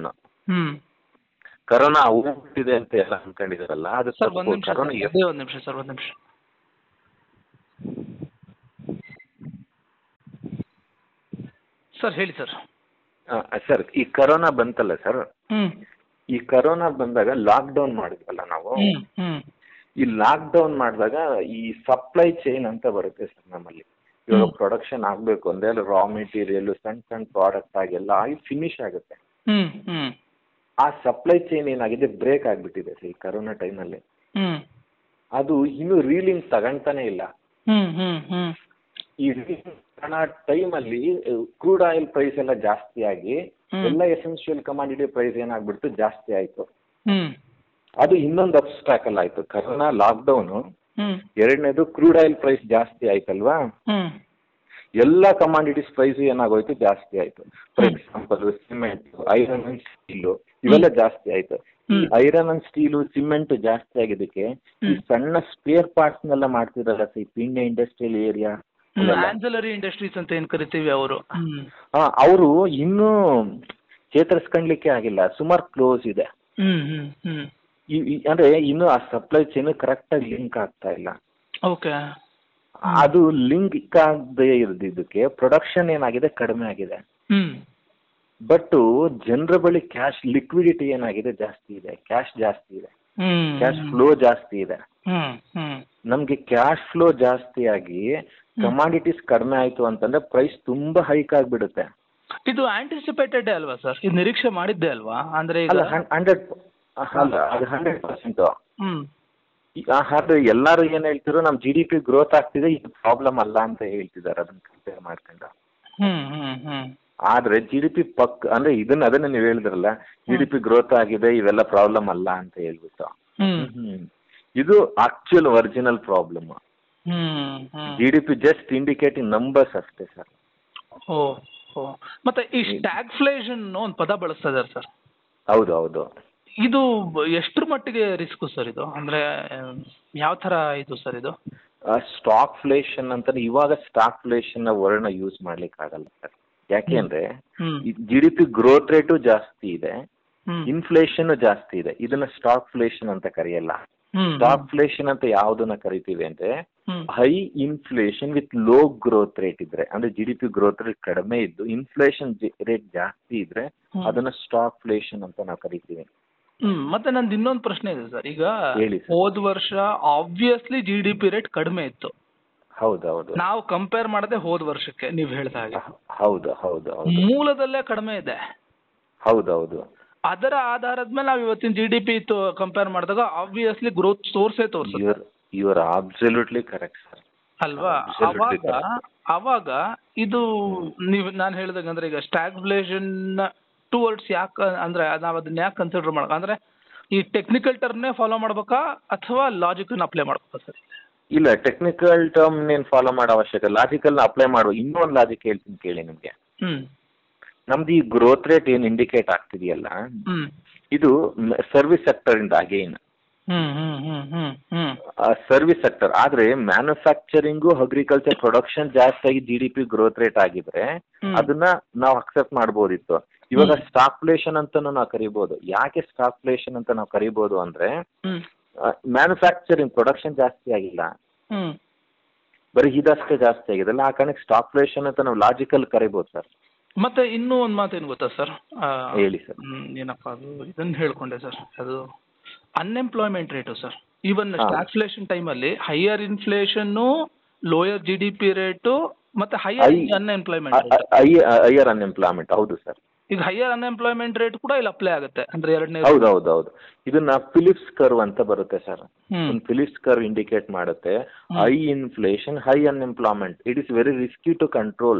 Speaker 2: ಕರೋನಾ ಹೋಗ್ಬಿಟ್ಟಿದೆ ಅಂತ ಎಲ್ಲ ಅನ್ಕೊಂಡಿದಾರಲ್ಲ, ಅದು ಕರೋನಾ.
Speaker 1: ಒಂದ್ ನಿಮಿಷ ಸರ್, ಒಂದ್ ನಿಮಿಷ ಸರ್ ಹೇಳಿ ಸರ್.
Speaker 2: ಸರ್ ಈ ಕರೋನಾ ಬಂತಲ್ಲ ಸರ್, ಈ ಕರೋನಾ ಬಂದಾಗ ಲಾಕ್ ಡೌನ್ ಮಾಡಿದ್ವಲ್ಲ ನಾವು. ಈ ಲಾಕ್ ಡೌನ್ ಮಾಡಿದಾಗ ಈ ಸಪ್ಲೈ ಚೈನ್ ಅಂತ ಬರುತ್ತೆ ಸರ್ ನಮ್ಮಲ್ಲಿ. ಇವಾಗ ಪ್ರೊಡಕ್ಷನ್ ಆಗ್ಬೇಕು ಅಂದ್ರೆ ರಾ ಮೆಟೀರಿಯಲ್ ಸಣ್ಣ ಸಣ್ಣ ಪ್ರಾಡಕ್ಟ್ ಆಗೆಲ್ಲ ಆಗಿ ಫಿನಿಶ್ ಆಗುತ್ತೆ. ಆ ಸಪ್ಲೈ ಚೈನ್ ಏನಾಗಿದೆ, ಬ್ರೇಕ್ ಆಗ್ಬಿಟ್ಟಿದೆ ಸರ್ ಈ ಕರೋನಾ ಟೈಮಲ್ಲಿ. ಅದು ಇನ್ನು ರೀಲಿಂಗ್ ತಗೊಂತಾನೆ ಇಲ್ಲ. ಈ ಟೈಮಲ್ಲಿ ಕ್ರೂಡ್ ಆಯಿಲ್ ಪ್ರೈಸ್ ಎಲ್ಲ ಜಾಸ್ತಿ ಆಗಿ ಎಲ್ಲ ಎಸೆನ್ಷಿಯಲ್ ಕಮಾಡಿಟಿ ಪ್ರೈಸ್ ಏನಾಗ್ಬಿಡ್ತು, ಜಾಸ್ತಿ ಆಯ್ತು. ಅದು ಇನ್ನೊಂದು ಅಬ್ಸ್ಟ್ರಾಕಲ್ ಆಯ್ತು. ಕರೋನಾ ಲಾಕ್ ಡೌನ್, ಎರಡನೇದು ಕ್ರೂಡ್ ಆಯಿಲ್ ಪ್ರೈಸ್ ಜಾಸ್ತಿ ಆಯ್ತಲ್ವಾ, ಎಲ್ಲ ಕಮಾಡಿಟೀಸ್ ಪ್ರೈಸ್ ಏನಾಗೋಯ್ತು, ಜಾಸ್ತಿ ಆಯ್ತು. For example cement, iron and steel ಇವೆಲ್ಲ ಜಾಸ್ತಿ ಆಯ್ತು. ಈ ಐರನ್ ಅಂಡ್ ಸ್ಟೀಲು ಸಿಮೆಂಟ್ ಜಾಸ್ತಿ ಆಗಿದ್ದಕ್ಕೆ ಈ ಸಣ್ಣ ಸ್ಪೇರ್ ಪಾರ್ಟ್ಸ್ ನೆಲ್ಲ ಮಾಡ್ತಿರಲ್ಲ ಈ ಪಿಂಡೆ ಇಂಡಸ್ಟ್ರಿಯಲ್ ಏರಿಯಾ,
Speaker 1: ಆನ್ಸಿಲರಿ ಇಂಡಸ್ಟ್ರೀಸ್ ಅಂತ ಏನ್ ಕರಿತೀವಿ, ಅವರು
Speaker 2: ಅವರು ಇನ್ನೂ ಚೇತರಿಸ್ಕೊಂಡ್ಲಿಕ್ಕೆ ಆಗಿಲ್ಲ, ಸುಮಾರು ಕ್ಲೋಸ್ ಇದೆ. ಅಂದ್ರೆ ಇನ್ನು ಆ ಸಪ್ಲೈ ಚೈನ್ ಕರೆಕ್ಟ್ ಆಗಿ ಲಿಂಕ್ ಆಗ್ತಾ ಇಲ್ಲ.
Speaker 1: ಓಕೆ.
Speaker 2: ಅದು ಲಿಂಕ್ ಆಗದೆ ಇರದಿದ್ದಕ್ಕೆ ಪ್ರೊಡಕ್ಷನ್ ಏನಾಗಿದೆ, ಕಡಿಮೆ ಆಗಿದೆ. ಬಟ್ ಜನರ ಬಳಿ ಕ್ಯಾಶ್ ಲಿಕ್ವಿಡಿಟಿ ಏನಾಗಿದೆ, ಜಾಸ್ತಿ ಇದೆ. ಕ್ಯಾಶ್ ಜಾಸ್ತಿ ಇದೆ, ಕ್ಯಾಶ್ ಫ್ಲೋ ಜಾಸ್ತಿ ಇದೆ. ನಮ್ಗೆ ಕ್ಯಾಶ್ ಫ್ಲೋ ಜಾಸ್ತಿ ಆಗಿ ಕಮಾಡಿಟೀಸ್ ಕಡಿಮೆ ಆಯ್ತು ಅಂತಂದ್ರೆ ಪ್ರೈಸ್ ತುಂಬಾ ಹೈಕ್ ಆಗ್ಬಿಡುತ್ತೆ.
Speaker 1: ಇದು ಆಂಟಿಸಿಪೇಟೆಡ್ ಅಲ್ವಾ ಸರ್? ಇದು ನಿರೀಕ್ಷೆ ಮಾಡಿದ್ದೆ ಅಲ್ವಾ? ಅಂದ್ರೆ
Speaker 2: ಹಂಡ್ರೆಡ್ ಅಲ್ಲ ಅದು ಹಂಡ್ರೆಡ್ ಪರ್ಸೆಂಟ್. ಆದ್ರೆ ಎಲ್ಲಾರು ಏನ್ ಹೇಳ್ತಿರೋ ನಮ್ ಜಿ ಡಿ ಪಿ ಗ್ರೋತ್ ಆಗ್ತಿದೆ, ಇದು ಪ್ರಾಬ್ಲಮ್ ಅಲ್ಲ ಅಂತ ಹೇಳ್ತಿದ್ದಾರೆ ಅದನ್ನ ಕಂಪೇರ್ ಮಾಡ್ಕೊಂಡು. ಆದ್ರೆ ಜಿ ಡಿ ಪಿ ಪಕ್ ಅಂದ್ರೆ ಇದನ್ನ ಅದನ್ನ ನೀವು ಹೇಳಿದ್ರಲ್ಲ, ಜಿ ಡಿ ಪಿ ಗ್ರೋತ್ ಆಗಿದೆ ಇವೆಲ್ಲ ಪ್ರಾಬ್ಲಮ್ ಅಲ್ಲ ಅಂತ ಹೇಳ್ಬಿಟ್ಟು. ಇದು actual original problem. G D P just indicating numbers ಅಷ್ಟೇ ಸರ್.
Speaker 1: ಮತ್ತೆ ಈ ಸ್ಟ್ಯಾಗ್ಫ್ಲೇಷನ್ ಒಂದು ಪದ ಬಳಸ್ತಾ ಇದ್ದಾರೆ ಸರ್.
Speaker 2: ಹೌದು ಹೌದು.
Speaker 1: ಇದು ಎಷ್ಟರ ಮಟ್ಟಿಗೆ ರಿಸ್ಕ್ ಸರ್ ಇದು, ಅಂದ್ರೆ ಯಾವ ತರ ಇದು ಸರ್ ಇದು?
Speaker 2: ಸ್ಟಾಕ್ ಫ್ಲೇಷನ್ ಅಂತ ಇವಾಗ ಸ್ಟಾಕ್ ಫ್ಲೇಷನ್ ವರ್ಡ್ನ ಯೂಸ್ ಮಾಡ್ಲಿಕ್ಕೆ ಆಗಲ್ಲ ಸರ್. ಯಾಕೆ ಅಂದ್ರೆ G D P growth rate ಜಾಸ್ತಿ ಇದೆ, ಇನ್ಫ್ಲೇಷನ್ ಜಾಸ್ತಿ ಇದೆ. ಇದನ್ನ ಸ್ಟಾಕ್ ಫ್ಲೇಷನ್ ಅಂತ ಕರೆಯಲ್ಲ. ಸ್ಟಾಕ್ ಫ್ಲೇಷನ್ ಅಂತ ಯಾವ್ದನ್ನ ಕರಿತೀವಿ ಅಂದ್ರೆ high inflation with low growth rate ಇದ್ರೆ, ಅಂದ್ರೆ G D P growth rate ಕಡಿಮೆ ಇದ್ದು ಇನ್ಫ್ಲೇಷನ್ ರೇಟ್ ಜಾಸ್ತಿ ಇದ್ರೆ ಅದನ್ನ ಸ್ಟಾಕ್ ಫ್ಲೇಷನ್ ಅಂತ ನಾವು ಕರಿತೀವಿ.
Speaker 1: ಹ್ಮ್ ಮತ್ತೆ ನಂದು ಇನ್ನೊಂದು ಪ್ರಶ್ನೆ ಇದೆ ಸರ್. ಈಗ
Speaker 2: ಹೇಳಿ ಸರ್.
Speaker 1: ಹೋದ ವರ್ಷ obviously G D P rate ಕಡಿಮೆ ಇತ್ತು.
Speaker 2: ಹೌದೌದು.
Speaker 1: ನಾವು ಕಂಪೇರ್ ಮಾಡದೆ ಹೋದ ವರ್ಷಕ್ಕೆ ನೀವು ಹೇಳ್ದ ಹಾಗೆ.
Speaker 2: ಹೌದು ಹೌದು ಹೌದು.
Speaker 1: ಮೂಲದಲ್ಲೇ ಕಡಿಮೆ ಇದೆ.
Speaker 2: ಹೌದೌದು.
Speaker 1: ಅದರ ಆಧಾರದ ಮೇಲೆ ನಾವು ಇವತ್ತಿನ ಜಿ ಡಿ ಪಿ ಕಂಪೇರ್ ಮಾಡಿದಾಗ ಆಬ್ವಿಯಸ್ಲಿ ಗ್ರೋತ್ ತೋರ್ಸೇ ತೋರ್ಸುತ್ತೆ.
Speaker 2: You are absolutely correct sir.
Speaker 1: ಅಲ್ವಾ? ಅವಾಗ ಅವಾಗ ಇದು ನೀವು ನಾನು ಹೇಳಿದಾಗ ಅಂದ್ರೆ ಈಗ ಸ್ಟಾಗ್ಫ್ಲೇಷನ್ ಟುವರ್ಡ್ಸ್ ಯಾಕೆ ಅಂದ್ರೆ ನಾವು ಅದನ್ನ ಯಾಕೆ ಕನ್ಸಿಡರ್ ಮಾಡ ಅಂದ್ರೆ ಈ ಟೆಕ್ನಿಕಲ್ ಟರ್ಮ್ನೇ ಫಾಲೋ ಮಾಡ್ಬೇಕಾ ಅಥವಾ ಲಾಜಿಕಲ್ ಅಪ್ಲೈ ಮಾಡ್ಬೇಕಾ ಸರ್?
Speaker 2: ಇಲ್ಲ, ಟೆಕ್ನಿಕಲ್ ಟರ್ಮ್ ಏನ್ ಫಾಲೋ ಮಾಡೋ ಅವಶ್ಯಕ, ಲಾಜಿಕಲ್ ಅಪ್ಲೈ ಮಾಡುವ. ಇನ್ನೊಂದು ಲಾಜಿಕ್ ಹೇಳ್ತೀನಿ ಕೇಳಿ ನಿಮ್ಗೆ.
Speaker 1: ಹ್ಮ್
Speaker 2: ನಮ್ದು ಈ ಗ್ರೋತ್ ರೇಟ್ ಏನ್ ಇಂಡಿಕೇಟ್ ಆಗ್ತಿದೆಯಲ್ಲ, ಇದು ಸರ್ವಿಸ್ ಸೆಕ್ಟರ್ ಇಂದ ಅಗೇನ್ ಸರ್ವಿಸ್ ಸೆಕ್ಟರ್. ಆದ್ರೆ ಮ್ಯಾನುಫ್ಯಾಕ್ಚರಿಂಗು ಅಗ್ರಿಕಲ್ಚರ್ ಪ್ರೊಡಕ್ಷನ್ ಜಾಸ್ತಿ ಆಗಿ G D P growth rate ಆಗಿದ್ರೆ ಅದನ್ನ ನಾವು ಅಕ್ಸೆಪ್ಟ್ ಮಾಡ್ಬೋದಿತ್ತು. ಇವಾಗ ಸ್ಟಾಕ್ಫ್ಲೇಷನ್ ಅಂತ ನಾವು ಕರಿಬಹುದು. ಯಾಕೆ ಸ್ಟಾಕ್ಫ್ಲೇಷನ್ ಅಂತ ನಾವು ಕರಿಬಹುದು ಅಂದ್ರೆ ಮ್ಯಾನುಫ್ಯಾಕ್ಚರಿಂಗ್ ಪ್ರೊಡಕ್ಷನ್ ಜಾಸ್ತಿ ಆಗಿಲ್ಲ, ಬರೀ ಇದಷ್ಟೇ ಜಾಸ್ತಿ ಆಗಿದೆಲ್ಲ, ಆ ಕಾರಣಕ್ಕೆ ಸ್ಟಾಕ್ಫ್ಲೇಷನ್ ಅಂತ ನಾವು ಲಾಜಿಕಲ್ ಕರಿಬಹುದು ಸರ್.
Speaker 1: ಮತ್ತೆ ಇನ್ನೂ ಒಂದು ಮಾತೇನು ಗೊತ್ತಾ ಸರ್?
Speaker 2: ಹೇಳಿ ಸರ್.
Speaker 1: ಏನಪ್ಪಾ ಅದು, ಇದನ್ನ ಹೇಳ್ಕೊಂಡೆ ಸರ್, ಅದು unemployment rate sir. Even stagflation ಟೈಮಲ್ಲಿ higher inflation, lower G D P rate ಮತ್ತೆ ಹೈಯರ್ ಅನ್ಎಂಪ್ಲಾಯ್ಮೆಂಟ್
Speaker 2: ಹೈಯರ್ ಅನ್ಎಂಪ್ಲಾಯ್ಮೆಂಟ್. ಹೌದು ಸರ್.
Speaker 1: ಈಗ ಹೈಯರ್ ಅನ್ಎಂಪ್ಲಾಯ್ಮೆಂಟ್ ರೇಟ್ ಕೂಡ ಇಲ್ಲಿ ಅಪ್ಲೈ ಆಗುತ್ತೆ ಅಂದ್ರೆ ಎರಡನೇ.
Speaker 2: ಹೌದು ಹೌದು ಹೌದು. ಇದನ್ನ ಫಿಲಿಪ್ಸ್ ಕರ್ವ್ ಅಂತ ಬರುತ್ತೆ ಸರ್. ಒಂದು ಫಿಲಿಪ್ಸ್ ಕರ್ವ್ ಇಂಡಿಕೇಟ್ ಮಾಡುತ್ತೆ high inflation, high unemployment. It is very risky to control.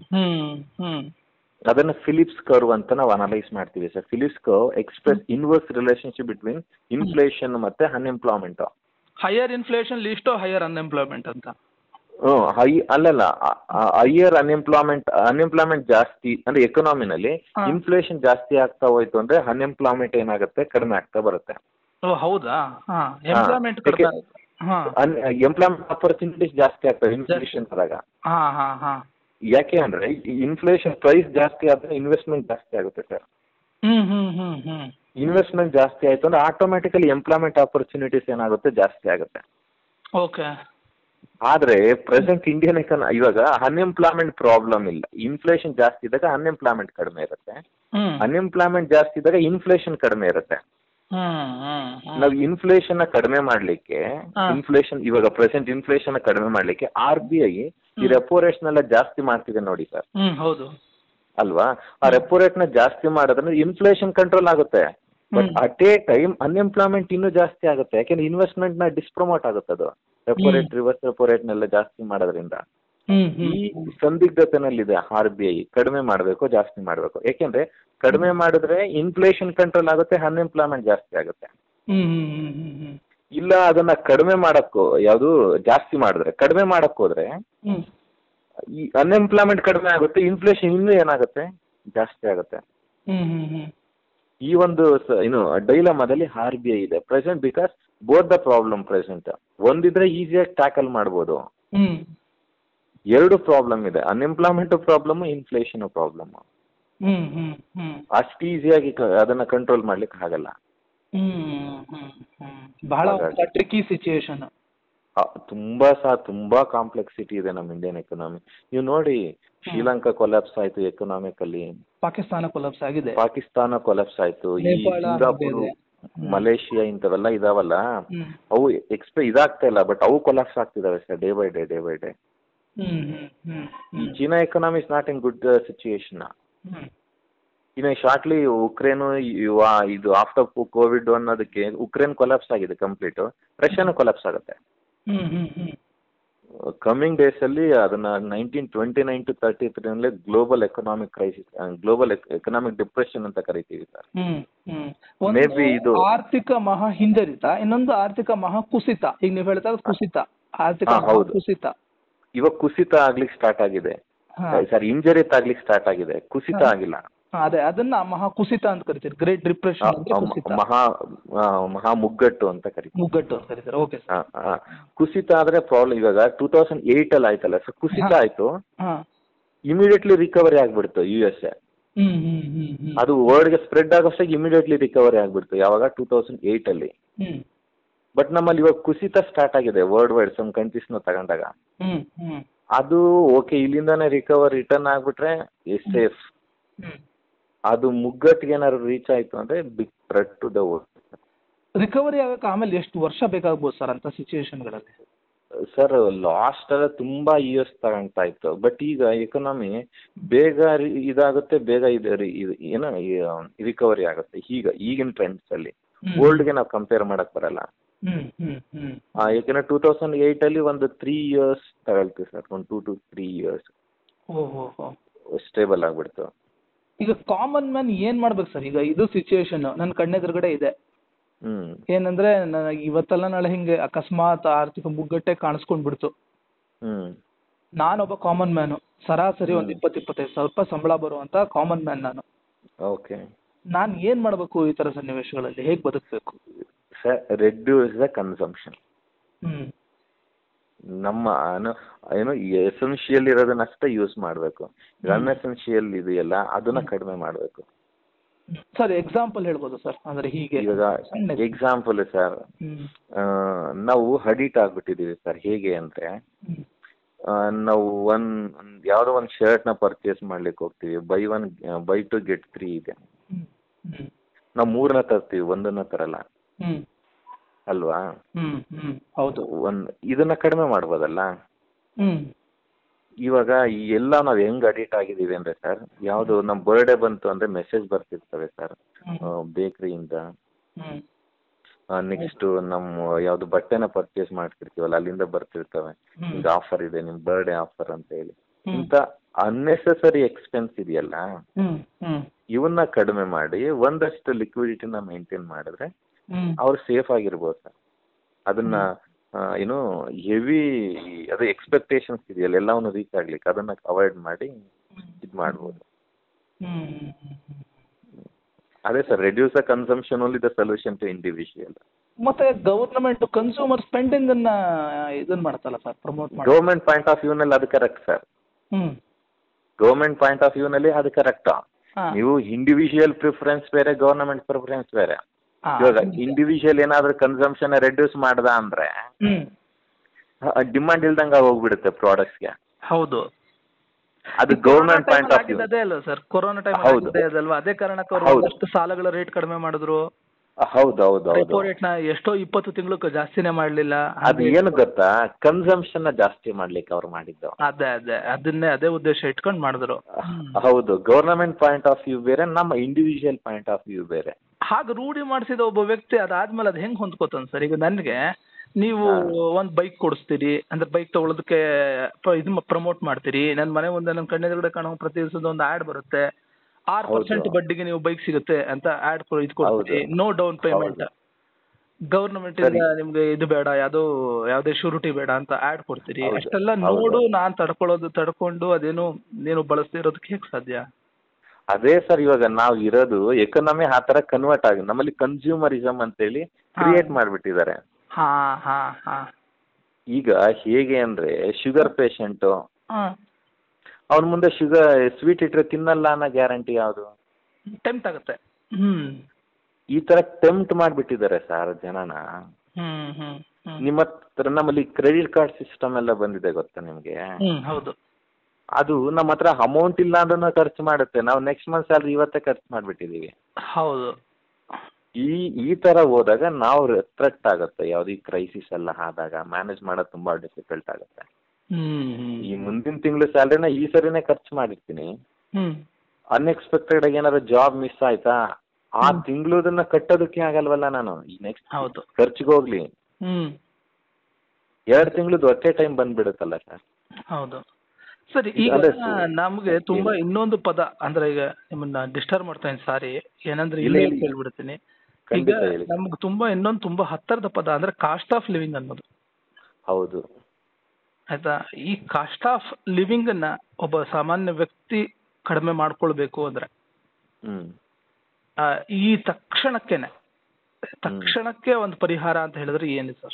Speaker 2: ಅದನ್ನ ಫಿಲಿಪ್ಸ್ ಕರ್ವ್ ಅಂತ ನಾವು ಅನಲೈಸ್ ಮಾಡ್ತೀವಿ sir. Phillips curve express inverse relationship between inflation ಮತ್ತೆ unemployment.
Speaker 1: Higher inflation least higher unemployment ಅಂತ.
Speaker 2: Hmm high ಅಲ್ಲಲ್ಲ, higher unemployment unemployment ಜಾಸ್ತಿ ಅಂದ್ರೆ ಎಕನಾಮಿನಲ್ಲಿ inflation ಜಾಸ್ತಿ ಆಗ್ತಾ ಹೋಯ್ತು ಅಂದ್ರೆ ಅನ್ಎಂಪ್ಲಾಯ್ಮೆಂಟ್ ಏನಾಗುತ್ತೆ, ಕಡಿಮೆ ಆಗ್ತಾ ಬರುತ್ತೆ.
Speaker 1: ಹೌದಾ? ಎಂಪ್ಲಾಯ್ಮೆಂಟ್
Speaker 2: ಎಂಪ್ಲಾಯ್ಮೆಂಟ್ ಆಪರ್ಚುನಿಟೀಸ್ ಜಾಸ್ತಿ ಆಗ್ತವೆ ಇನ್ಫ್ಲೇಷನ್ ಆದಾಗ. ಯಾಕೆ ಅಂದ್ರೆ ಇನ್ಫ್ಲೇಷನ್ ಪ್ರೈಸ್ ಜಾಸ್ತಿ ಆದ್ರೆ ಇನ್ವೆಸ್ಟ್ಮೆಂಟ್ ಜಾಸ್ತಿ ಆಗುತ್ತೆ ಸರ್. ಇನ್ವೆಸ್ಟ್ಮೆಂಟ್ ಜಾಸ್ತಿ ಆಯ್ತು ಅಂದ್ರೆ ಆಟೋಮ್ಯಾಟಿಕಲಿ ಎಂಪ್ಲಾಯ್ಮೆಂಟ್ ಆಪರ್ಚುನಿಟೀಸ್ ಏನಾಗುತ್ತೆ, ಜಾಸ್ತಿ ಆಗುತ್ತೆ.
Speaker 1: ಓಕೆ.
Speaker 2: ಆದ್ರೆ ಪ್ರೆಸೆಂಟ್ ಇಂಡಿಯನ್ ಎಕನ ಇವಾಗ ಅನ್ಎಂಪ್ಲಾಯ್ಮೆಂಟ್ ಪ್ರಾಬ್ಲಮ್ ಇಲ್ಲ. ಇನ್ಫ್ಲೇಷನ್ ಜಾಸ್ತಿ ಇದ್ದಾಗ ಅನ್ಎಂಪ್ಲಾಯ್ಮೆಂಟ್ ಕಡಿಮೆ ಇರುತ್ತೆ, ಅನ್ಎಂಪ್ಲಾಯ್ಮೆಂಟ್ ಜಾಸ್ತಿ ಇದ್ದಾಗ ಇನ್ಫ್ಲೇಷನ್ ಕಡಿಮೆ ಇರುತ್ತೆ. ನಾವು ಇನ್ಫ್ಲೇಷನ್ ಕಡಿಮೆ ಮಾಡ್ಲಿಕ್ಕೆ ಇನ್ಫ್ಲೇಷನ್ ಇವಾಗ ಪ್ರೆಸೆಂಟ್ ಇನ್ಫ್ಲೇಷನ್ ಕಡಿಮೆ ಮಾಡ್ಲಿಕ್ಕೆ ಆರ್ ಬಿ ಐ ಈ ರೆಪೋ ರೇಟ್ ನೆಲ್ಲ ಜಾಸ್ತಿ ಮಾಡ್ತಿದೆ ನೋಡಿ ಸರ್.
Speaker 1: ಹೌದು
Speaker 2: ಅಲ್ವಾ? ಆ ರೆಪೋ ರೇಟ್ ನ ಜಾಸ್ತಿ ಮಾಡೋದ್ರಿಂದ ಇನ್ಫ್ಲೇಷನ್ ಕಂಟ್ರೋಲ್ ಆಗುತ್ತೆ. But at a time unemployment ಇನ್ನೂ ಜಾಸ್ತಿ ಆಗುತ್ತೆ. ಯಾಕೆಂದ್ರೆ ಇನ್ವೆಸ್ಟ್ಮೆಂಟ್ ನ ಡಿಸ್ಪ್ರಮೋಟ್ ಆಗುತ್ತೆ ಅದು repo rate, reverse repo rate ನೆಲ್ಲ ಜಾಸ್ತಿ ಮಾಡೋದ್ರಿಂದ. ಈ ಸಂದಿಗ್ಧತೆನಲ್ಲಿದೆ ಆರ್ ಬಿ ಐ. ಕಡಿಮೆ ಮಾಡಬೇಕು, ಜಾಸ್ತಿ ಮಾಡಬೇಕು. ಯಾಕೆಂದ್ರೆ ಕಡಿಮೆ ಮಾಡಿದ್ರೆ ಇನ್ಫ್ಲೇಷನ್ ಕಂಟ್ರೋಲ್ ಆಗುತ್ತೆ, ಅನ್ಎಂಪ್ಲಾಯ್ಮೆಂಟ್ ಜಾಸ್ತಿ ಆಗುತ್ತೆ. ಇಲ್ಲ ಅದನ್ನ ಕಡಿಮೆ ಮಾಡಕ್ಕೋ ಯಾವುದು ಜಾಸ್ತಿ ಮಾಡಿದ್ರೆ ಕಡಿಮೆ ಮಾಡಕ್ ಹೋದ್ರೆ ಈ ಅನ್ಎಂಪ್ಲಾಯ್ಮೆಂಟ್ ಕಡಿಮೆ ಆಗುತ್ತೆ, ಇನ್ಫ್ಲೇಷನ್ ಇನ್ನೂ ಏನಾಗುತ್ತೆ, ಜಾಸ್ತಿ ಆಗುತ್ತೆ. ಈ ಒಂದು ಏನು ಡೈಲಮಾದಲ್ಲಿ ಆರ್ ಬಿ ಐ ಇದೆ present. Because both the problem present. ಒಂದಿದ್ರೆ ಈಸಿಯಾಗಿ ಟ್ಯಾಕಲ್ ಮಾಡ್ಬೋದು, ಎರಡು ಪ್ರಾಬ್ಲಮ್ ಇದೆ, ಅನ್ಎಂಪ್ಲಾಯ್ಮೆಂಟ್ ಪ್ರಾಬ್ಲಮ್, ಇನ್ಫ್ಲೇಷನ್ ಪ್ರಾಬ್ಲಮ್. ಅಷ್ಟು ಈಸಿಯಾಗಿ ಅದನ್ನ ಕಂಟ್ರೋಲ್ ಮಾಡ್ಲಿಕ್ಕೆ ಆಗಲ್ಲ.
Speaker 1: ಬಹಳ ಟ್ರಿಕಿ ಸಿಚುಯೇಷನ್.
Speaker 2: ತುಂಬಾ ಸಹ ತುಂಬಾ ಕಾಂಪ್ಲೆಕ್ಸಿಟಿ ಇದೆ ನಮ್ಮ ಇಂಡಿಯನ್ ಎಕನಾಮಿ. ನೀವು ನೋಡಿ, ಶ್ರೀಲಂಕಾ ಕೊಲ್ಯಾಪ್ಸ್ ಆಯ್ತು ಎಕನಾಮಿಕಲ್ಲಿ,
Speaker 1: ಪಾಕಿಸ್ತಾನ ಕೊಲ್ಯಾಪ್ಸ್ ಆಗಿದೆ,
Speaker 2: ಪಾಕಿಸ್ತಾನ ಕೊಲ್ಯಾಪ್ಸ್ ಆಯ್ತು, ಈ ಸಿಂಗಾಪುರ್, ಮಲೇಷಿಯಾ ಇಂಥವೆಲ್ಲ ಇದಾವಲ್ಲ, ಅವು ಎಕ್ಸ್ಪೆ ಇದಾಗ್ತಾ ಇಲ್ಲ, ಬಟ್ ಅವು ಕೊಲ್ಯಾಪ್ಸ್ ಆಗ್ತಿದಾವೆ sir day by day day by day. China economy is not in good situation. ಇನ್ನು ಶಾರ್ಟ್ಲಿ ಉಕ್ರೇನು ಇದು ಆಫ್ಟರ್ ಕೋವಿಡ್ ಅನ್ನೋದಕ್ಕೆ ಉಕ್ರೇನ್ ಕೊಲ್ಯಾಪ್ಸ್ ಆಗಿದೆ ಕಂಪ್ಲೀಟ್, ರಷ್ಯಾನು ಕೊಲ್ಯಾಪ್ಸ್ ಆಗುತ್ತೆ ಕಮಿಂಗ್ ಡೇಸ್ ಅಲ್ಲಿ. ಅದನ್ನ nineteen twenty nine to thirty three ನಲ್ಲಿ global economic crisis, global economic depression ಅಂತ ಕರಿತೀವಿ ಸರ್. ಮೇ ಬಿ ಇದು
Speaker 1: ಆರ್ಥಿಕ ಮಹಾ ಹಿಂಜರಿತ, ಇನ್ನೊಂದು ಆರ್ಥಿಕ ಮಹಾ ಕುಸಿತ. ಈಗ ನೀವು ಹೇಳ್ತಾ ಕುಸಿತ, ಆರ್ಥಿಕ ಕುಸಿತ.
Speaker 2: ಇವಾಗ ಕುಸಿತ ಆಗ್ಲಿಕ್ಕೆ ಸ್ಟಾರ್ಟ್ ಆಗಿದೆ ಸರ್, ಹಿಂಜರಿತ ಆಗ್ಲಿಕ್ಕೆ ಸ್ಟಾರ್ಟ್ ಆಗಿದೆ, ಕುಸಿತ ಆಗಿಲ್ಲ.
Speaker 1: ಅದೇ ಅದನ್ನ ಮಹಾ ಕುಸಿತ ಅಂತ ಕರಿತೀರಿ, ಗ್ರೇಟ್ ಡಿಪ್ರೆಷನ್ ಅಂದ್ರೆ ಕುಸಿತ,
Speaker 2: ಮಹಾ ಆ, ಮಹಾ ಮುಗ್ಗಟ್ಟು ಅಂತ ಕರಿತೀವಿ.
Speaker 1: ಮುಗ್ಗಟ್ಟು ಅಂತ ಕರೀತಾರೆ. ಓಕೆ
Speaker 2: ಆ, ಆ, ಕುಸಿತ ಆದ್ರೆ ಪ್ರಾಬ್ಲಮ್. ಇವಾಗ ಟೂ ತೌಸಂಡ್ ಏಟ್ ಅಲ್ಲಿ ಆಯ್ತಲ್ಲ ಸರ್, ಕುಸಿತ ಆಯ್ತು, ಇಮಿಡಿಯೇಟ್ಲಿ ರಿಕವರಿ ಆಗ್ಬಿಡ್ತು ಯು ಎಸ್ ಎ. ಅದು ವರ್ಲ್ಡ್ಗೆ ಸ್ಪ್ರೆಡ್ ಆಗೋಷ್ಟಾಗಿ ಇಮಿಡಿಯೇಟ್ಲಿ ರಿಕವರಿ ಆಗ್ಬಿಡ್ತು. ಯಾವಾಗ ಟೂ ತೌಸಂಡ್ ಏಟ್ ಅಲ್ಲಿ. ಬಟ್ ನಮ್ಮಲ್ಲಿ ಇವಾಗ ಕುಸಿತ ಸ್ಟಾರ್ಟ್ ಆಗಿದೆ ವರ್ಲ್ಡ್ ವೈಡ್ ಸಮ್ ಕಂಟ್ರೀಸ್ನ ತಗೊಂಡಾಗ. ಅದು ಓಕೆ, ಇಲ್ಲಿಂದಾನೆ ರಿಕವರ್ ರಿಟರ್ನ್ ಆಗ್ಬಿಟ್ರೆ ಸೇಫ್. ಅದು ಮುಗ್ಗಟ್ಟಿಗೆ ಏನಾದ್ರು ರೀಚ್ ಆಯ್ತು ಅಂದ್ರೆ big threat to the world.
Speaker 1: Recovery ಆಗಕ್ಕೆ ಆಮೇಲೆ ಎಷ್ಟು ವರ್ಷ ಬೇಕಾಗ್ಬೋದು ಸರ್ ಅಂತ ಸಿಚುವೇಶನ್ಗಳಲ್ಲಿ?
Speaker 2: ಸರ್ ಲಾಸ್ಟ್ ಎಲ್ಲ ತುಂಬಾ ಇಯರ್ಸ್ ತಗೊಂತಾ ಇತ್ತು. ಬಟ್ ಈಗ ಎಕನಾಮಿ ಬೇಗ ರಿ- ಇದಾಗುತ್ತೆ, ಬೇಗ ಇದು ರಿ- ಇದು ಏನೋ ರಿಕವರಿ ಆಗುತ್ತೆ. ಈಗ ಈಗಿನ ಟ್ರೆಂಡ್ಸ್ ಅಲ್ಲಿ ವರ್ಲ್ಡ್ಗೆ ನಾವು ಕಂಪೇರ್ ಮಾಡಕ್ ಬರಲ್ಲ. ಆ, ಯಾಕಂದ್ರೆ ಟೂ ತೌಸಂಡ್ ಏಟ್ ಅಲ್ಲಿ ಒಂದು ತ್ರೀ ಇಯರ್ಸ್ ತಗೊಳ್ತೀವಿ ಸರ್, ಒಂದು two to three years stable ಆಗ್ಬಿಡ್ತು.
Speaker 1: ಈಗ ಕಾಮನ್ ಮ್ಯಾನ್ ಏನ್ ಮಾಡ್ಬೇಕು ಸರ್? ಈಗ ಇದು ಸಿಚುವೇಶನ್ ನನ್ನ ಕಣ್ಣೆದುರುಗಡೆ ಇದೆ.
Speaker 2: ಹ್ಮ್
Speaker 1: ಏನಂದ್ರೆ ನನಗೆ ಇವತ್ತೆಲ್ಲ ನಾಳೆ ಹಿಂಗೆ ಅಕಸ್ಮಾತ್ ಆರ್ಥಿಕ ಮುಗ್ಗಟ್ಟೆ ಕಾಣಿಸ್ಕೊಂಡ್ ಬಿಡ್ತು.
Speaker 2: ಹ್ಮ್
Speaker 1: ನಾನೊಬ್ಬ ಕಾಮನ್ ಮ್ಯಾನು, ಸರಾಸರಿ ಒಂದು ಇಪ್ಪತ್ತು ಇಪ್ಪತ್ತೈದು ಸಾವಿರ ರೂಪಾಯಿ ಸಂಬಳ ಬರುವಂತ ಕಾಮನ್ ಮ್ಯಾನ್ ನಾನು.
Speaker 2: ಓಕೆ
Speaker 1: ನಾನು ಏನ್ ಮಾಡ್ಬೇಕು ಈ ತರ ಸನ್ನಿವೇಶಗಳಲ್ಲಿ? ಹೇಗ್ ಬದುಕಬೇಕು?
Speaker 2: Sir, reduce the consumption.
Speaker 1: Hmm
Speaker 2: ನಮ್ಮ ಏನು ಏನು ಎಸೆನ್ಷಿಯಲ್ ಇರೋದನ್ನಷ್ಟೇ ಯೂಸ್ ಮಾಡಬೇಕು. ಅನ್ಎಸೆನ್ಷಿಯಲ್ ಇದೆಯಲ್ಲ ಅದನ್ನ ಕಡಿಮೆ ಮಾಡಬೇಕು.
Speaker 1: ಸರ್ ಎಕ್ಸಾಂಪಲ್ ಹೇಳ್ಬೋದು ಸರ್? ಅಂದ್ರೆ ಹೀಗೆ
Speaker 2: ಇವಾಗ ಎಕ್ಸಾಂಪಲ್ ಸರ್, ನಾವು ಅಡಿಕ್ಟ್ ಆಗ್ಬಿಟ್ಟಿದೀವಿ ಸರ್. ಹೇಗೆ ಅಂದ್ರೆ ಆ, ನಾವು ಒನ್ ಯಾವುದೋ ಒಂದು ಶರ್ಟ್ನ ಪರ್ಚೇಸ್ ಮಾಡ್ಲಿಕ್ಕೆ ಹೋಗ್ತೀವಿ, buy one buy two get three ಇದೆ. ನಾವು ಮೂರನ್ನ ತರ್ತೀವಿ, ಒಂದನ್ನ ತರಲ್ಲ ಅಲ್ವಾ?
Speaker 1: ಹೌದು.
Speaker 2: ಒಂದ್ ಇದನ್ನ ಕಡಿಮೆ ಮಾಡ್ಬೋದಲ್ಲ.
Speaker 1: ಹ್ಮ್
Speaker 2: ಇವಾಗ ಈ ಎಲ್ಲ ನಾವು ಹೆಂಗ್ ಅಡಿಕ್ಟ್ ಆಗಿದ್ದೀವಿ ಅಂದ್ರೆ ಸರ್, ಯಾವುದು ನಮ್ಮ ಬರ್ಡೇ ಬಂತು ಅಂದ್ರೆ ಮೆಸೇಜ್ ಬರ್ತಿರ್ತವೆ ಸರ್ ಬೇಕರಿಯಿಂದ. ನೆಕ್ಸ್ಟ್ ನಮ್ಮ ಯಾವ್ದು ಬಟ್ಟೆನ ಪರ್ಚೇಸ್ ಮಾಡ್ತಿರ್ತೀವಲ್ಲ ಅಲ್ಲಿಂದ ಬರ್ತಿರ್ತವೆ, ಈಗ ಆಫರ್ ಇದೆ, ನಿಮ್ ಬರ್ಡೇ ಆಫರ್ ಅಂತ ಹೇಳಿ. ಇಂಥ ಅನ್ನೆಸೆಸರಿ ಎಕ್ಸ್ಪೆನ್ಸ್ ಇದೆಯಲ್ಲ, ಇವನ್ನ ಕಡಿಮೆ ಮಾಡಿ ಒಂದಷ್ಟು ಲಿಕ್ವಿಡಿಟಿನ ಮೇಂಟೈನ್ ಮಾಡಿದ್ರೆ ಅವ್ರು ಸೇಫ್ ಆಗಿರ್ಬೋದು ಸರ್. ಅದನ್ನ ಆ, ಏನು ಹೆವಿ ಅದು ಎಕ್ಸ್ಪೆಕ್ಟೇಷನ್ಸ್ ಇದೆಯಲ್ಲ ಎಲ್ಲವನ್ನು ರೀಚ್ ಆಗ್ಲಿಕ್ಕೆ ಅದನ್ನ ಅವಾಯ್ಡ್ ಮಾಡಿ ಇದು ಮಾಡ್ಬೋದು. ಅದೇ sir, reduce the consumption only the solution to individual.
Speaker 1: ಮತ್ತೆ ಗವರ್ನಮೆಂಟ್ ಕನ್ಸ್ಯೂಮರ್ ಸ್ಪೆಂಡಿಂಗ್ ಅನ್ನ ಇದನ್ನ ಮಾಡ್ತಲ್ಲ ಸರ್, ಪ್ರಮೋಟ್ ಮಾಡಿ.
Speaker 2: ಗೌರ್ಮೆಂಟ್ ಪಾಯಿಂಟ್ ಆಫ್ ವ್ಯೂ ನಲ್ಲಿ ಅದು correct sir.
Speaker 1: Hmm
Speaker 2: government point of view ನಲ್ಲಿ ಅದು ಕರೆಕ್ಟ್. ನೀವು ಇಂಡಿವಿಜುವಲ್ ಪ್ರಿಫರೆನ್ಸ್ ಬೇರೆ, ಗವರ್ನಮೆಂಟ್ ಪ್ರಿಫರೆನ್ಸ್ ಬೇರೆ. ಇವಾಗ ಇಂಡಿವಿಜುವಲ್ ಏನಾದ್ರೂ ಕನ್ಸಂಪ್ಷನ್ ರೆಡ್ಯೂಸ್ ಮಾಡ್ದ ಅಂದ್ರೆ ಡಿಮಾಂಡ್ ಇಲ್ದಂಗ ಹೋಗ್ಬಿಡುತ್ತೆ ಪ್ರಾಡಕ್ಟ್ಸ್ಗೆ.
Speaker 1: ಹೌದು,
Speaker 2: ಅದು ಗೌರ್ಮೆಂಟ್ ಪಾಯಿಂಟ್ ಆಫ್ ವ್ಯೂ.
Speaker 1: ಅದೇ ಅಲ್ವಾ ಸರ್, ಕೊರೋನಾ ಟೈಮ್ ಅದಲ್ವಾ? ಅದೇ ಕಾರಣಕ್ಕೆ ಅವರು ಒಂದಷ್ಟು ಸಾಲಗಳ ರೇಟ್ ಕಡಿಮೆ ಮಾಡಿದ್ರು.
Speaker 2: ಹೌದು ಹೌದು ಹೌದು.
Speaker 1: ರೆಪೋ ರೇಟ್ ನ ಎಷ್ಟೋ ಇಪ್ಪತ್ತು ತಿಂಗಳು ಜಾಸ್ತಿನೇ ಮಾಡ್ಲಿಲ್ಲ.
Speaker 2: ಅದು ಏನು ಗೊತ್ತಾ, ಕನ್ಸಂಪ್ಷನ್ ನ ಜಾಸ್ತಿ ಮಾಡ್ಲಿಕ್ಕೆ ಅವ್ರು ಮಾಡಿದ್ದು.
Speaker 1: ಅದೇ ಅದೇ ಅದನ್ನೇ ಅದೇ ಉದ್ದೇಶ ಇಟ್ಕೊಂಡು ಮಾಡಿದ್ರು.
Speaker 2: ಹೌದು, ಗವರ್ನಮೆಂಟ್ ಪಾಯಿಂಟ್ ಆಫ್ ವ್ಯೂ ಬೇರೆ, ನಮ್ಮ ಇಂಡಿವಿಜುವಲ್ ಪಾಯಿಂಟ್ ಆಫ್ ವ್ಯೂ ಬೇರೆ.
Speaker 1: ಹಾಗೆ ರೂಢಿ ಮಾಡಿಸಿದ ಒಬ್ಬ ವ್ಯಕ್ತಿ ಅದಾದ್ಮೇಲೆ ಅದು ಹೆಂಗ್ ಹೊಂದ್ಕೋತಾನೆ ಸರ್? ಈಗ ನನಗೆ ನೀವು ಒಂದ್ ಬೈಕ್ ಕೊಡಿಸ್ತೀರಿ ಅಂದ್ರೆ ಬೈಕ್ ತಗೊಳ್ಳೋದಕ್ಕೆ ಇದು ಪ್ರಮೋಟ್ ಮಾಡ್ತೀರಿ. ನನ್ನ ಮನೆ ಮುಂದೆ ನನ್ನ ಕಣ್ಣೆದುರುಗಡೆ ಕಾಣೋ ಪ್ರತಿ ದಿವಸದ ಒಂದು ಆಡ್ ಬರುತ್ತೆ, ಆರು ಪರ್ಸೆಂಟ್ ಬಡ್ಡಿಗೆ ನೀವು ಬೈಕ್ ಸಿಗುತ್ತೆ ಅಂತ ಆಡ್ ಇದು ಕೊಡ್ತೀರಿ, ನೋ ಡೌನ್ ಪೇಮೆಂಟ್, ಗವರ್ನಮೆಂಟ್ ಇಂದ ನಿಮ್ಗೆ ಇದು ಬೇಡ, ಯಾವ್ದೋ ಯಾವ್ದೇ ಶೂರಿಟಿ ಬೇಡ ಅಂತ ಆಡ್ ಕೊಡ್ತೀರಿ. ಅಷ್ಟೆಲ್ಲ ನೋಡು ನಾನ್ ತಡ್ಕೊಳ್ಳೋದು ತಡ್ಕೊಂಡು ಅದೇನು ನೀನು ಬಳಸ್ತಿರೋದಕ್ಕೆ ಹೇಗೆ ಸಾಧ್ಯ?
Speaker 2: ಅದೇ ಸರ್, ಇವಾಗ ನಾವು ಇರೋದು ಎಕನಾಮಿ ಆ ತರ ಕನ್ವರ್ಟ್ ಆಗಿ ನಮ್ಮಲ್ಲಿ ಕನ್ಸ್ಯೂಮರಿಸಮ್ ಅಂತ ಹೇಳಿ ಕ್ರಿಯೇಟ್ ಮಾಡ್ಬಿಟ್ಟಿದ್ದಾರೆ.
Speaker 1: ಹಾ ಹಾ ಹಾ
Speaker 2: ಈಗ ಹೇಗೆ ಅಂದ್ರೆ ಶುಗರ್ ಪೇಷಂಟ್ ಅವ್ನ ಮುಂದೆ ಶುಗರ್ ಸ್ವೀಟ್ ಇಟ್ರೆ ತಿನ್ನಲ್ಲ ಅನ್ನೋ ಗ್ಯಾರಂಟಿ ಯಾವುದು?
Speaker 1: ಟೆಂಪ್ಟ್ ಆಗುತ್ತೆ. ಹ್ಮ್
Speaker 2: ಈ ತರ ಟೆಂಪ್ಟ್ ಮಾಡ್ಬಿಟ್ಟಿದ್ದಾರೆ ಸರ್ ಜನನ.
Speaker 1: ಹ್ಮ್ ಹ್ಮ್
Speaker 2: ನಿಮ್ಮ ಹತ್ರ ನಮ್ಮಲ್ಲಿ ಕ್ರೆಡಿಟ್ ಕಾರ್ಡ್ ಸಿಸ್ಟಮ್ ಎಲ್ಲ ಬಂದಿದೆ ಗೊತ್ತಾ ನಿಮ್ಗೆ?
Speaker 1: ಹೌದು.
Speaker 2: ಅದು ನಮ್ಮ ಹತ್ರ ಅಮೌಂಟ್ ಇಲ್ಲ ಅಂದ್ರೂ ಖರ್ಚು ಮಾಡುತ್ತೆ. ನಾವು ನೆಕ್ಸ್ಟ್ ಮಂತ್ ಸ್ಯಾಲ್ರಿ ಇವತ್ತೇ ಖರ್ಚು ಮಾಡ್ಬಿಟ್ಟಿದೀವಿ.
Speaker 1: ಹೌದು.
Speaker 2: ಈ ಈ ತರ ಹೋದಾಗ ನಾವು ಥ್ರೆಟ್ ಆಗುತ್ತೆ. ಯಾವ್ದು ಈ ಕ್ರೈಸಿಸ್ ಎಲ್ಲ ಆದಾಗ ಮ್ಯಾನೇಜ್ ಮಾಡೋದು ತುಂಬಾ ಡಿಫಿಕಲ್ಟ್ ಆಗುತ್ತೆ. ಈ ಮುಂದಿನ ತಿಂಗಳು ಸ್ಯಾಲ್ರಿನ ಈ ಸರಿನೇ ಖರ್ಚು ಮಾಡಿರ್ತೀನಿ, ಅನ್ಎಕ್ಸ್ಪೆಕ್ಟೆಡ್ ಆಗಿ ಏನಾದ್ರು ಜಾಬ್ ಮಿಸ್ ಆಯ್ತಾ, ಆ ತಿಂಗಳದನ್ನ ಕಟ್ಟೋದಕ್ಕೆ ಆಗಲ್ವಲ್ಲ ನಾನು. ಈ ನೆಕ್ಸ್ಟ್ ಖರ್ಚಿಗೆ ಹೋಗ್ಲಿ ಎರಡು ತಿಂಗಳದ್ದು ಒಟ್ಟೆ ಟೈಮ್ ಬಂದ್ಬಿಡುತ್ತಲ್ಲ ಸರ್.
Speaker 1: ಹೌದು ಸರಿ. ಈಗ ನಮ್ಗೆ ತುಂಬಾ ಇನ್ನೊಂದು ಪದ ಅಂದ್ರೆ, ಈಗ ನಿಮ್ಮನ್ನ ಡಿಸ್ಟರ್ಬ್ ಮಾಡ್ತಾ ಸಾರಿ, ಏನಂದ್ರೆ ಇಲ್ಲ ಹೇಳ್ಬಿಡ್ತೀನಿ. ಈಗ ನಮ್ಗೆ ತುಂಬಾ ಇನ್ನೊಂದು ತುಂಬಾ ಹತ್ತರದ ಪದ ಅಂದ್ರೆ ಕಾಸ್ಟ್ ಆಫ್ ಲಿವಿಂಗ್ ಅನ್ನೋದು.
Speaker 2: ಹೌದು
Speaker 1: ಆಯ್ತಾ? ಈ ಕಾಸ್ಟ್ ಆಫ್ ಲಿವಿಂಗ್ ಅನ್ನ ಒಬ್ಬ ಸಾಮಾನ್ಯ ವ್ಯಕ್ತಿ ಕಡಿಮೆ ಮಾಡ್ಕೊಳ್ಬೇಕು ಅಂದ್ರೆ
Speaker 2: ಹ್ಮ್
Speaker 1: ಆ, ಈ ತಕ್ಷಣಕ್ಕೆನೆ ತಕ್ಷಣಕ್ಕೆ ಒಂದು ಪರಿಹಾರ ಅಂತ ಹೇಳಿದ್ರೆ ಏನು ಸರ್?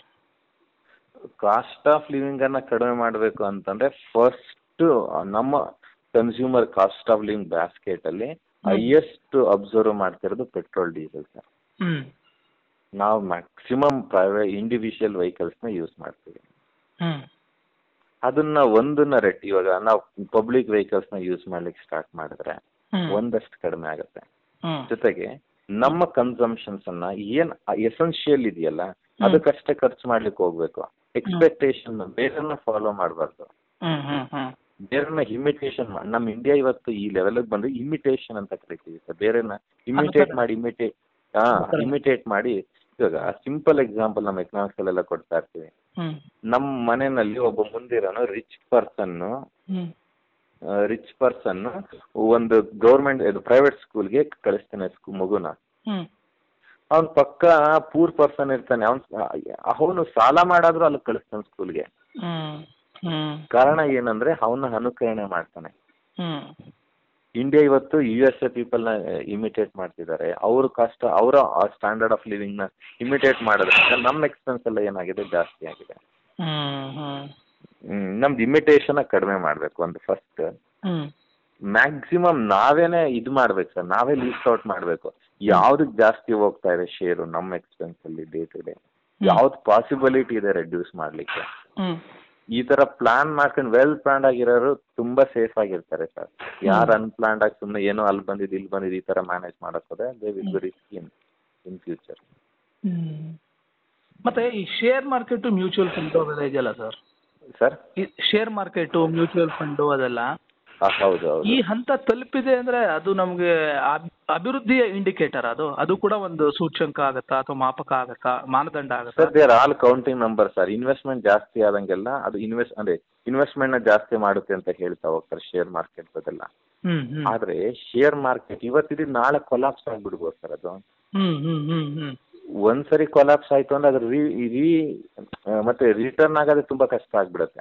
Speaker 2: ಕಾಸ್ಟ್ ಆಫ್ ಲಿವಿಂಗ್ ಅನ್ನ ಕಡಿಮೆ ಮಾಡಬೇಕು ಅಂತಂದ್ರೆ ಫಸ್ಟ್ ನಮ್ಮ consumer cost of living basket ಅಲ್ಲಿ ಹೈಯೆಸ್ಟ್ ಅಬ್ಸರ್ವ್ ಮಾಡ್ತಿರೋದು ಪೆಟ್ರೋಲ್ ಡೀಸೆಲ್ ಸರ್.
Speaker 1: ಹ್ಮ್
Speaker 2: ನಾವು ಮ್ಯಾಕ್ಸಿಮಮ್ ಪ್ರೈವೇಟ್ ಇಂಡಿವಿಜುವಲ್ ವೆಹಿಕಲ್ಸ್ ನ ಯೂಸ್ ಮಾಡ್ತೀವಿ.
Speaker 1: ಹ್ಮ್
Speaker 2: ಅದನ್ನ ಒಂದನ್ನ ರೆಟ್ ಇವಾಗ ನಾವು ಪಬ್ಲಿಕ್ ವೆಹಿಕಲ್ಸ್ ನ ಯೂಸ್ ಮಾಡ್ಲಿಕ್ಕೆ ಸ್ಟಾರ್ಟ್ ಮಾಡಿದ್ರೆ ಒಂದಷ್ಟು ಕಡಿಮೆ ಆಗುತ್ತೆ.
Speaker 1: ಹ್ಮ್
Speaker 2: ಜೊತೆಗೆ ನಮ್ಮ ಕನ್ಸಂಪ್ಷನ್ಸ್ ಅನ್ನ ಏನ್ ಎಸೆನ್ಷಿಯಲ್ ಇದೆಯಲ್ಲ ಅದಕ್ಕಷ್ಟೇ ಖರ್ಚು ಮಾಡ್ಲಿಕ್ಕೆ ಹೋಗ್ಬೇಕು. ಎಕ್ಸ್ಪೆಕ್ಟೇಷನ್ ಬೇರೆಯವ್ರನ್ನ ಫಾಲೋ ಮಾಡಬಾರ್ದು,
Speaker 1: ಹ್ಮ್ ಹ್ಮ್ ಹ್ಮ್
Speaker 2: ಬೇರೆಯವ್ರನ್ನ ಇಮಿಟೇಷನ್ ಮಾಡಿ. ನಮ್ಮ ಇಂಡಿಯಾ ಇವತ್ತು ಈ ಲೆವೆಲ್ ಬಂದು ಇಮಿಟೇಷನ್ ಅಂತ ಕರಿತೀವಿ ಸರ್. ಬೇರೆಯವ್ರನ್ನ ಇಮಿಟೇಟ್ ಮಾಡಿ ಇಮಿಟೇಟ್ ಹಾ ಇಮಿಟೇಟ್ ಮಾಡಿ. ಇವಾಗ ಸಿಂಪಲ್ ಎಕ್ಸಾಂಪಲ್ ನಮ್ಮ ಎಕನಾಮಿಕ್ಸ್ ಅಲ್ಲೆಲ್ಲ ಕೊಡ್ತಾ ಇರ್ತೀವಿ. ನಮ್ಮ ಮನೆಯಲ್ಲಿ ಒಬ್ಬ ಮುಂದಿರೋನು ರಿಚ್ ಪರ್ಸನ್ ರಿಚ್ ಪರ್ಸನ್ ಒಂದು ಗೌರ್ಮೆಂಟ್ ಇದು ಪ್ರೈವೇಟ್ ಸ್ಕೂಲ್ಗೆ ಕಳಿಸ್ತಾನೆ ಮಗುನ. ಅವ್ನ ಪಕ್ಕ ಪೂರ್ ಪರ್ಸನ್ ಇರ್ತಾನೆ, ಅವ್ನ್ ಅವನು ಸಾಲ ಮಾಡಾದ್ರೂ ಅಲ್ಲಿ ಕಳಿಸ್ತಾನೆ ಸ್ಕೂಲ್ಗೆ. ಕಾರಣ ಏನಂದ್ರೆ ಅವನ ಅನುಕರಣೆ ಮಾಡ್ತಾನೆ. ಇಂಡಿಯಾ ಇವತ್ತು ಯು ಎಸ್ ಎ ಪೀಪಲ್ ನ ಇಮಿಟೇಟ್ ಮಾಡ್ತಿದ್ದಾರೆ. ಅವ್ರ ಕಾಸ್ಟ್ ಅವರ ಸ್ಟ್ಯಾಂಡರ್ಡ್ ಆಫ್ ಲಿವಿಂಗ್ ನ ಇಮಿಟೇಟ್ ಮಾಡೋದ್ರಿಂದ ನಮ್ಮ ಎಕ್ಸ್ಪೆನ್ಸ್ ಎಲ್ಲ ಏನಾಗಿದೆ ಜಾಸ್ತಿ ಆಗಿದೆ. ಹ್ಮ್ ನಮ್ದು ಇಮಿಟೇಷನ್ ಕಡಿಮೆ ಮಾಡ್ಬೇಕು ಒಂದು ಫಸ್ಟ್. ಮ್ಯಾಕ್ಸಿಮಮ್ ನಾವೇನೆ ಇದು ಮಾಡ್ಬೇಕು ಸರ್, ನಾವೇ ಲೀಸ್ಟ್ ಔಟ್ ಮಾಡ್ಬೇಕು ಯಾವ್ದಕ್ ಜಾಸ್ತಿ ಹೋಗ್ತಾ ಇದೆ ಶೇರು ನಮ್ಮ ಎಕ್ಸ್ಪೆನ್ಸ್ ಅಲ್ಲಿ ಡೇ ಟು ಡೇ, ಯಾವ್ದು ಪಾಸಿಬಿಲಿಟಿ ಇದೆ ರೆಡ್ಯೂಸ್ ಮಾಡ್ಲಿಕ್ಕೆ. ಈ ತರ ಪ್ಲಾನ್ ಮಾಡ್ಕೊಂಡು ವೆಲ್ ಪ್ಲಾನ್ಡ್ ಆಗಿರೋರು ತುಂಬಾ ಸೇಫ್ ಆಗಿರ್ತಾರೆ ಸರ್. ಯಾರು ಅನ್ಪ್ಲಾನ್ಡ್ ಆಗಿ ಸುಮ್ಮನೆ ಏನೋ ಅಲ್ಲಿ ಬಂದಿದ್ದು ಇಲ್ಲಿ ಬಂದಿದ್ದು ಈ ತರ ಮ್ಯಾನೇಜ್ ಮಾಡಕ್ ಹೋದ್ರೆ they will be risky in in future.
Speaker 1: ಮತ್ತೆ ಈ ಶೇರ್ ಮಾರ್ಕೆಟ್ ಮ್ಯೂಚುವಲ್ ಫಂಡ್ ಅದೆಲ್ಲ ಇದೆಯಲ್ಲ ಸರ್
Speaker 2: ಸರ್
Speaker 1: ಈ ಶೇರ್ ಮಾರ್ಕೆಟ್ ಮ್ಯೂಚುವಲ್ ಫಂಡ್ ಅದೆಲ್ಲ
Speaker 2: ಹೌದು ಹೌದು
Speaker 1: ಈ ಹಂತ ತಲುಪಿದೆ ಅಂದ್ರೆ ಅದು ನಮ್ಗೆ ಅಭಿವೃದ್ಧಿಯ ಇಂಡಿಕೇಟರ್. ಅದು ಅದು ಕೂಡ ಒಂದು ಸೂಚ್ಯಂಕ ಆಗತ್ತಾ ಅಥವಾ ಮಾಪಕ ಆಗತ್ತಾ, ಮಾನದಂಡ ಆಗತ್ತಾ?
Speaker 2: Sir they are all counting number sir. Investment ಜಾಸ್ತಿ ಆದಂಗೆಲ್ಲ ಅದು ಇನ್ವೆಸ್ಟ್ ಅಂದ್ರೆ ಇನ್ವೆಸ್ಟ್ಮೆಂಟ್ ನ ಜಾಸ್ತಿ ಮಾಡುತ್ತೆ ಅಂತ ಹೇಳ್ತಾ ಹೋಗ್ತಾರೆ ಶೇರ್ ಮಾರ್ಕೆಟ್ ಅದೆಲ್ಲ. ಆದ್ರೆ ಶೇರ್ ಮಾರ್ಕೆಟ್ ಇವತ್ತಿದ್ದು ನಾಳೆ ಕೊಲಾಪ್ಸ್ ಆಗ್ಬಿಡ್ಬೋದು ಸರ್. ಅದು ಒಂದ್ಸರಿ ಕೊಲಾಪ್ಸ್ ಆಯ್ತು ಅಂದ್ರೆ ಅದ್ರ ರೀ ರೀ ಮತ್ತೆ ರಿಟರ್ನ್ ಆಗೋದೇ ತುಂಬಾ ಕಷ್ಟ ಆಗ್ಬಿಡುತ್ತೆ.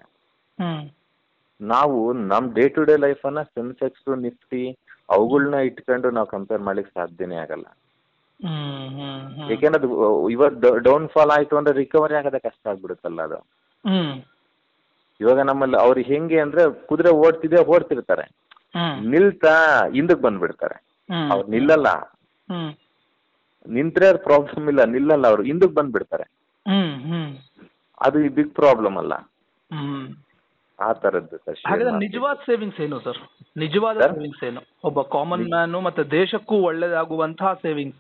Speaker 2: ನಾವು ನಮ್ ಡೇ ಟು ಡೇ ಲೈಫ್ ಅನ್ನ ಸೆನ್ಸೆಕ್ಸ್ ನಿಫ್ಟಿ ಅವುಗಳನ್ನ ಇಟ್ಕೊಂಡು ನಾವು ಕಂಪೇರ್ ಮಾಡ್ಲಿಕ್ಕೆ ಸಾಧ್ಯನೇ ಆಗಲ್ಲ. ಯಾಕೆಂದ್ರೆ ಅದು ಇವತ್ತು ಡೌನ್ ಫಾಲ್ ಆಯ್ತು ಅಂದ್ರೆ ರಿಕವರಿ ಆಗೋದೇ ಕಷ್ಟ ಆಗ್ಬಿಡುತ್ತಲ್ಲ ಅದು. ಇವಾಗ ನಮ್ಮಲ್ಲಿ ಅವ್ರಿಗೆ ಹೆಂಗೆ ಅಂದ್ರೆ ಕುದುರೆ ಓಡ್ತಿದೆ ಓಡ್ತಿರ್ತಾರೆ, ನಿಲ್ತಾ ಹಿಂದಕ್ ಬಂದ್ಬಿಡ್ತಾರೆ. ಅವ್ರು ನಿಲ್ಲಲ್ಲ, ನಿಂತ್ರೆ ಅದು ಪ್ರಾಬ್ಲಮ್ ಇಲ್ಲ, ನಿಲ್ಲಲ್ಲ ಅವ್ರು ಹಿಂದಕ್ ಬಂದ್ಬಿಡ್ತಾರೆ. ಅದು ಈ ಬಿಗ್ ಪ್ರಾಬ್ಲಮ್ ಅಲ್ಲ ಆ ತರದ್ದು ಸರ್.
Speaker 1: ಹಾಗಾದ್ರೆ ನಿಜವಾದ ಸೇವಿಂಗ್ಸ್ ಏನು ಸರ್? ನಿಜವಾದ ಸೇವಿಂಗ್ಸ್ ಏನು ಒಬ್ಬ ಕಾಮನ್ ಮ್ಯಾನ್ ಮತ್ತೆ ದೇಶಕ್ಕೂ ಒಳ್ಳೇದಾಗುವಂತಹ ಸೇವಿಂಗ್ಸ್?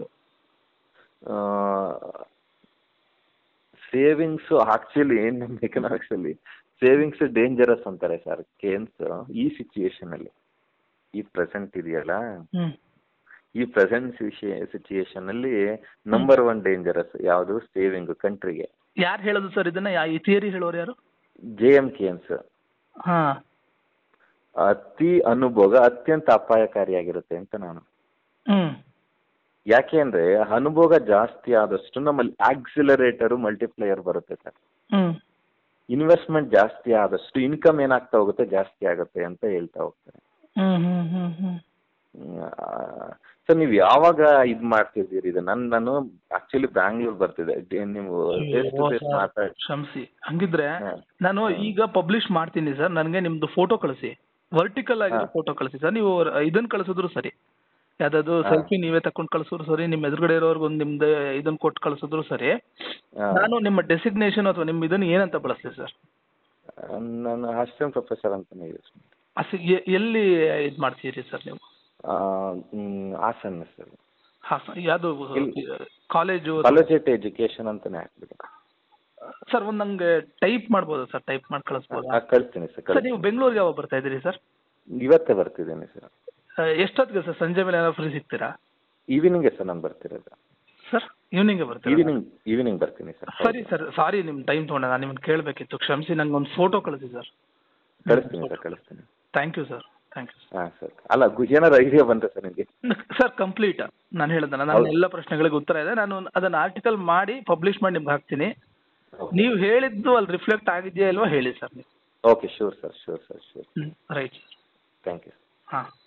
Speaker 2: ಸೇವಿಂಗ್ಸ್ ಆಕ್ಚುಲಿ ನಮ್ಮ ಎಕನಾಮಿಕ್ಸ್ ಅಲ್ಲಿ ಸೇವಿಂಗ್ಸ್ ಡೇಂಜರಸ್ ಅಂತಾರೆ ಸರ್. ಕೇನ್ಸ್ ಈ ಸಿಚುಯೇಷನ್ ಅಲ್ಲಿ ಈ ಪ್ರೆಸೆಂಟ್ ಇದೆಯಲ್ಲ, ಈ ಪ್ರೆಸೆಂಟ್ ಸಿಚುಯೇಷನ್ ಅಲ್ಲಿ ನಂಬರ್ ಒನ್ ಡೇಂಜರಸ್ ಯಾವುದು? ಸೇವಿಂಗ್ ಕಂಟ್ರಿಗೆ.
Speaker 1: ಯಾರು ಹೇಳೋದು ಸರ್ ಇದನ್ನ? ಈ ಥಿಯರಿ ಹೇಳೋರು ಯಾರು?
Speaker 2: J M Keynes. ಅತಿ ಅನುಭೋಗ ಅತ್ಯಂತ ಅಪಾಯಕಾರಿಯಾಗಿರುತ್ತೆ ಅಂತ ನಾನು. ಯಾಕೆ ಅಂದ್ರೆ ಅನುಭೋಗ ಜಾಸ್ತಿ ಆದಷ್ಟು ನಮ್ಮಲ್ಲಿ ಆಕ್ಸಿಲರೇಟರ್ ಮಲ್ಟಿಪ್ಲೈಯರ್ ಬರುತ್ತೆ ಸರ್. ಇನ್ವೆಸ್ಟ್ಮೆಂಟ್ ಜಾಸ್ತಿ ಆದಷ್ಟು ಇನ್ಕಮ್ ಏನಾಗ್ತಾ ಹೋಗುತ್ತೆ ಜಾಸ್ತಿ ಆಗುತ್ತೆ ಅಂತ ಹೇಳ್ತಾ ಹೋಗ್ತಾರೆ. ಸರ್ ನೀವು ಯಾವಾಗ ಇದ್ ಮಾಡ್ತಿದ್ದೀರಿ ಇದು? ನನ್ ನಾನು ಆಕ್ಚುಲಿ ಬ್ಯಾಂಗ್ಳೂರ್ ಬರ್ತಿದೆ, ನೀವು ಫೇಸ್ ಟು ಫೇಸ್ ಮಾತಾಡಿ.
Speaker 1: ಕ್ಷಮಿಸಿ, ಹಂಗಿದ್ರೆ ನಾನು ಈಗ ಪಬ್ಲಿಷ್ ಮಾಡ್ತೀನಿ ಸರ್. ನನಗೆ ನಿಮ್ದು ಫೋಟೋ ಕಳಿಸಿ, ವರ್ಟಿಕಲ್ ಆಗಿರೋ ಫೋಟೋ ಕಳಿಸಿ ಸರ್. ನೀವು ಇದನ್ನ ಕಳಿಸಿದ್ರು ಸರಿ, ಯಾವ್ದಾದ್ರು ಸೆಲ್ಫಿ ನೀವೇ ತಕೊಂಡ್ ಕಳಿಸಿದ್ರು ಸರಿ, ನಿಮ್ಮ ಎದುರುಗಡೆ ಇರೋರ್ಗು ನಿಮ್ದು ಇದನ್ನ ಕೊಟ್ಟು ಕಳಿಸಿದ್ರು ಸರಿ. ನಾನು ನಿಮ್ಮ ಡೆಸಿಗ್ನೇಷನ್ ಅಥವಾ ನಿಮ್ಮ ಇದನ್ನ ಏನಂತ ಬಳಸ್ತೀವಿ ಸರ್?
Speaker 2: ನಾನು ಅಸಿಸ್ಟೆಂಟ್ ಪ್ರೊಫೆಸರ್ ಅಂತಾನೆ ಯೂಸ್
Speaker 1: ಮಾಡ್ತೀನಿ. ಎಲ್ಲಿ ಇದು ಮಾಡ್ತೀರಿ ಸರ್ ನೀವು?
Speaker 2: ಹಾಸನ್ ಸರ್.
Speaker 1: ಹಾಸನ್ ಯಾವುದು ಕಾಲೇಜು?
Speaker 2: ಕಾಲೇಜ್ ಎಜುಕೇಶನ್ ಅಂತಾನೆ ಹಾಕ್ಬಿಡಿ
Speaker 1: ಸರ್. ಒಂದು ನಂಗೆ ಟೈಪ್ ಮಾಡ್ಬೋದಾ ಸರ್? ಟೈಪ್ ಮಾಡಿ ಕಳಿಸ್ಬೋದಾ?
Speaker 2: ಕಳಿಸ್ತೀನಿ ಸರ್.
Speaker 1: ಸರ್ ನೀವು ಬೆಂಗಳೂರಿಗೆ ಯಾವಾಗ ಬರ್ತಾ ಇದ್ದೀರಿ ಸರ್?
Speaker 2: ಇವತ್ತೇ ಬರ್ತಿದ್ದೀನಿ ಸರ್.
Speaker 1: ಎಷ್ಟೊತ್ತಿಗೆ ಸರ್? ಸಂಜೆ ಮೇಲೆ ಏನಾದ್ರು ಫ್ರೀ ಸಿಗ್ತೀರಾ?
Speaker 2: ಈವ್ನಿಂಗ್ ಸರ್ ನಾನು ಬರ್ತಿರೋದು
Speaker 1: ಸರ್. ಈವ್ನಿಂಗ್ ಬರ್ತೀರಾ?
Speaker 2: ಈವ್ನಿಂಗ್ ಈವ್ನಿಂಗ್ ಬರ್ತೀನಿ ಸರ್.
Speaker 1: ಸರಿ ಸರ್, ಸಾರಿ ನಿಮ್ಮ ಟೈಮ್ ತೊಗೊಂಡೆ, ನಾನು ನಿಮ್ಮನ್ನು ಕೇಳಬೇಕಿತ್ತು, ಕ್ಷಮಿಸಿ. ನಂಗೆ ಒಂದು ಫೋಟೋ ಕಳಿಸಿ ಸರ್.
Speaker 2: ಕಳಿಸ್ತೀನಿ ಸರ್, ಕಳಿಸ್ತೀನಿ.
Speaker 1: Thank you sir, thank you.
Speaker 2: ಹಾಂ ಸರ್. ಅಲ್ಲ ಏನಾರು ಐಡಿಯಾ ಬಂತ ಸರ್ ನಿಮಗೆ?
Speaker 1: ಸರ್ ಕಂಪ್ಲೀಟ್ ನಾನು ಹೇಳಿದೆ, ನನ್ನ ಎಲ್ಲ ಪ್ರಶ್ನೆಗಳಿಗೆ ಉತ್ತರ ಇದೆ. ನಾನು ಅದನ್ನು ಆರ್ಟಿಕಲ್ ಮಾಡಿ ಪಬ್ಲಿಷ್ ಮಾಡಿ ನಿಮ್ಗೆ ಹಾಕ್ತೀನಿ. ನೀವು ಹೇಳಿದ್ದು ಅಲ್ಲಿ ರಿಫ್ಲೆಕ್ಟ್ ಆಗಿದೆಯಾ ಇಲ್ವಾ ಹೇಳಿ ಸರ್ ನೀವು.
Speaker 2: Okay, sure sir, sure sir, sure.
Speaker 1: Right sir.
Speaker 2: Thank you.
Speaker 1: ಹಾಂ.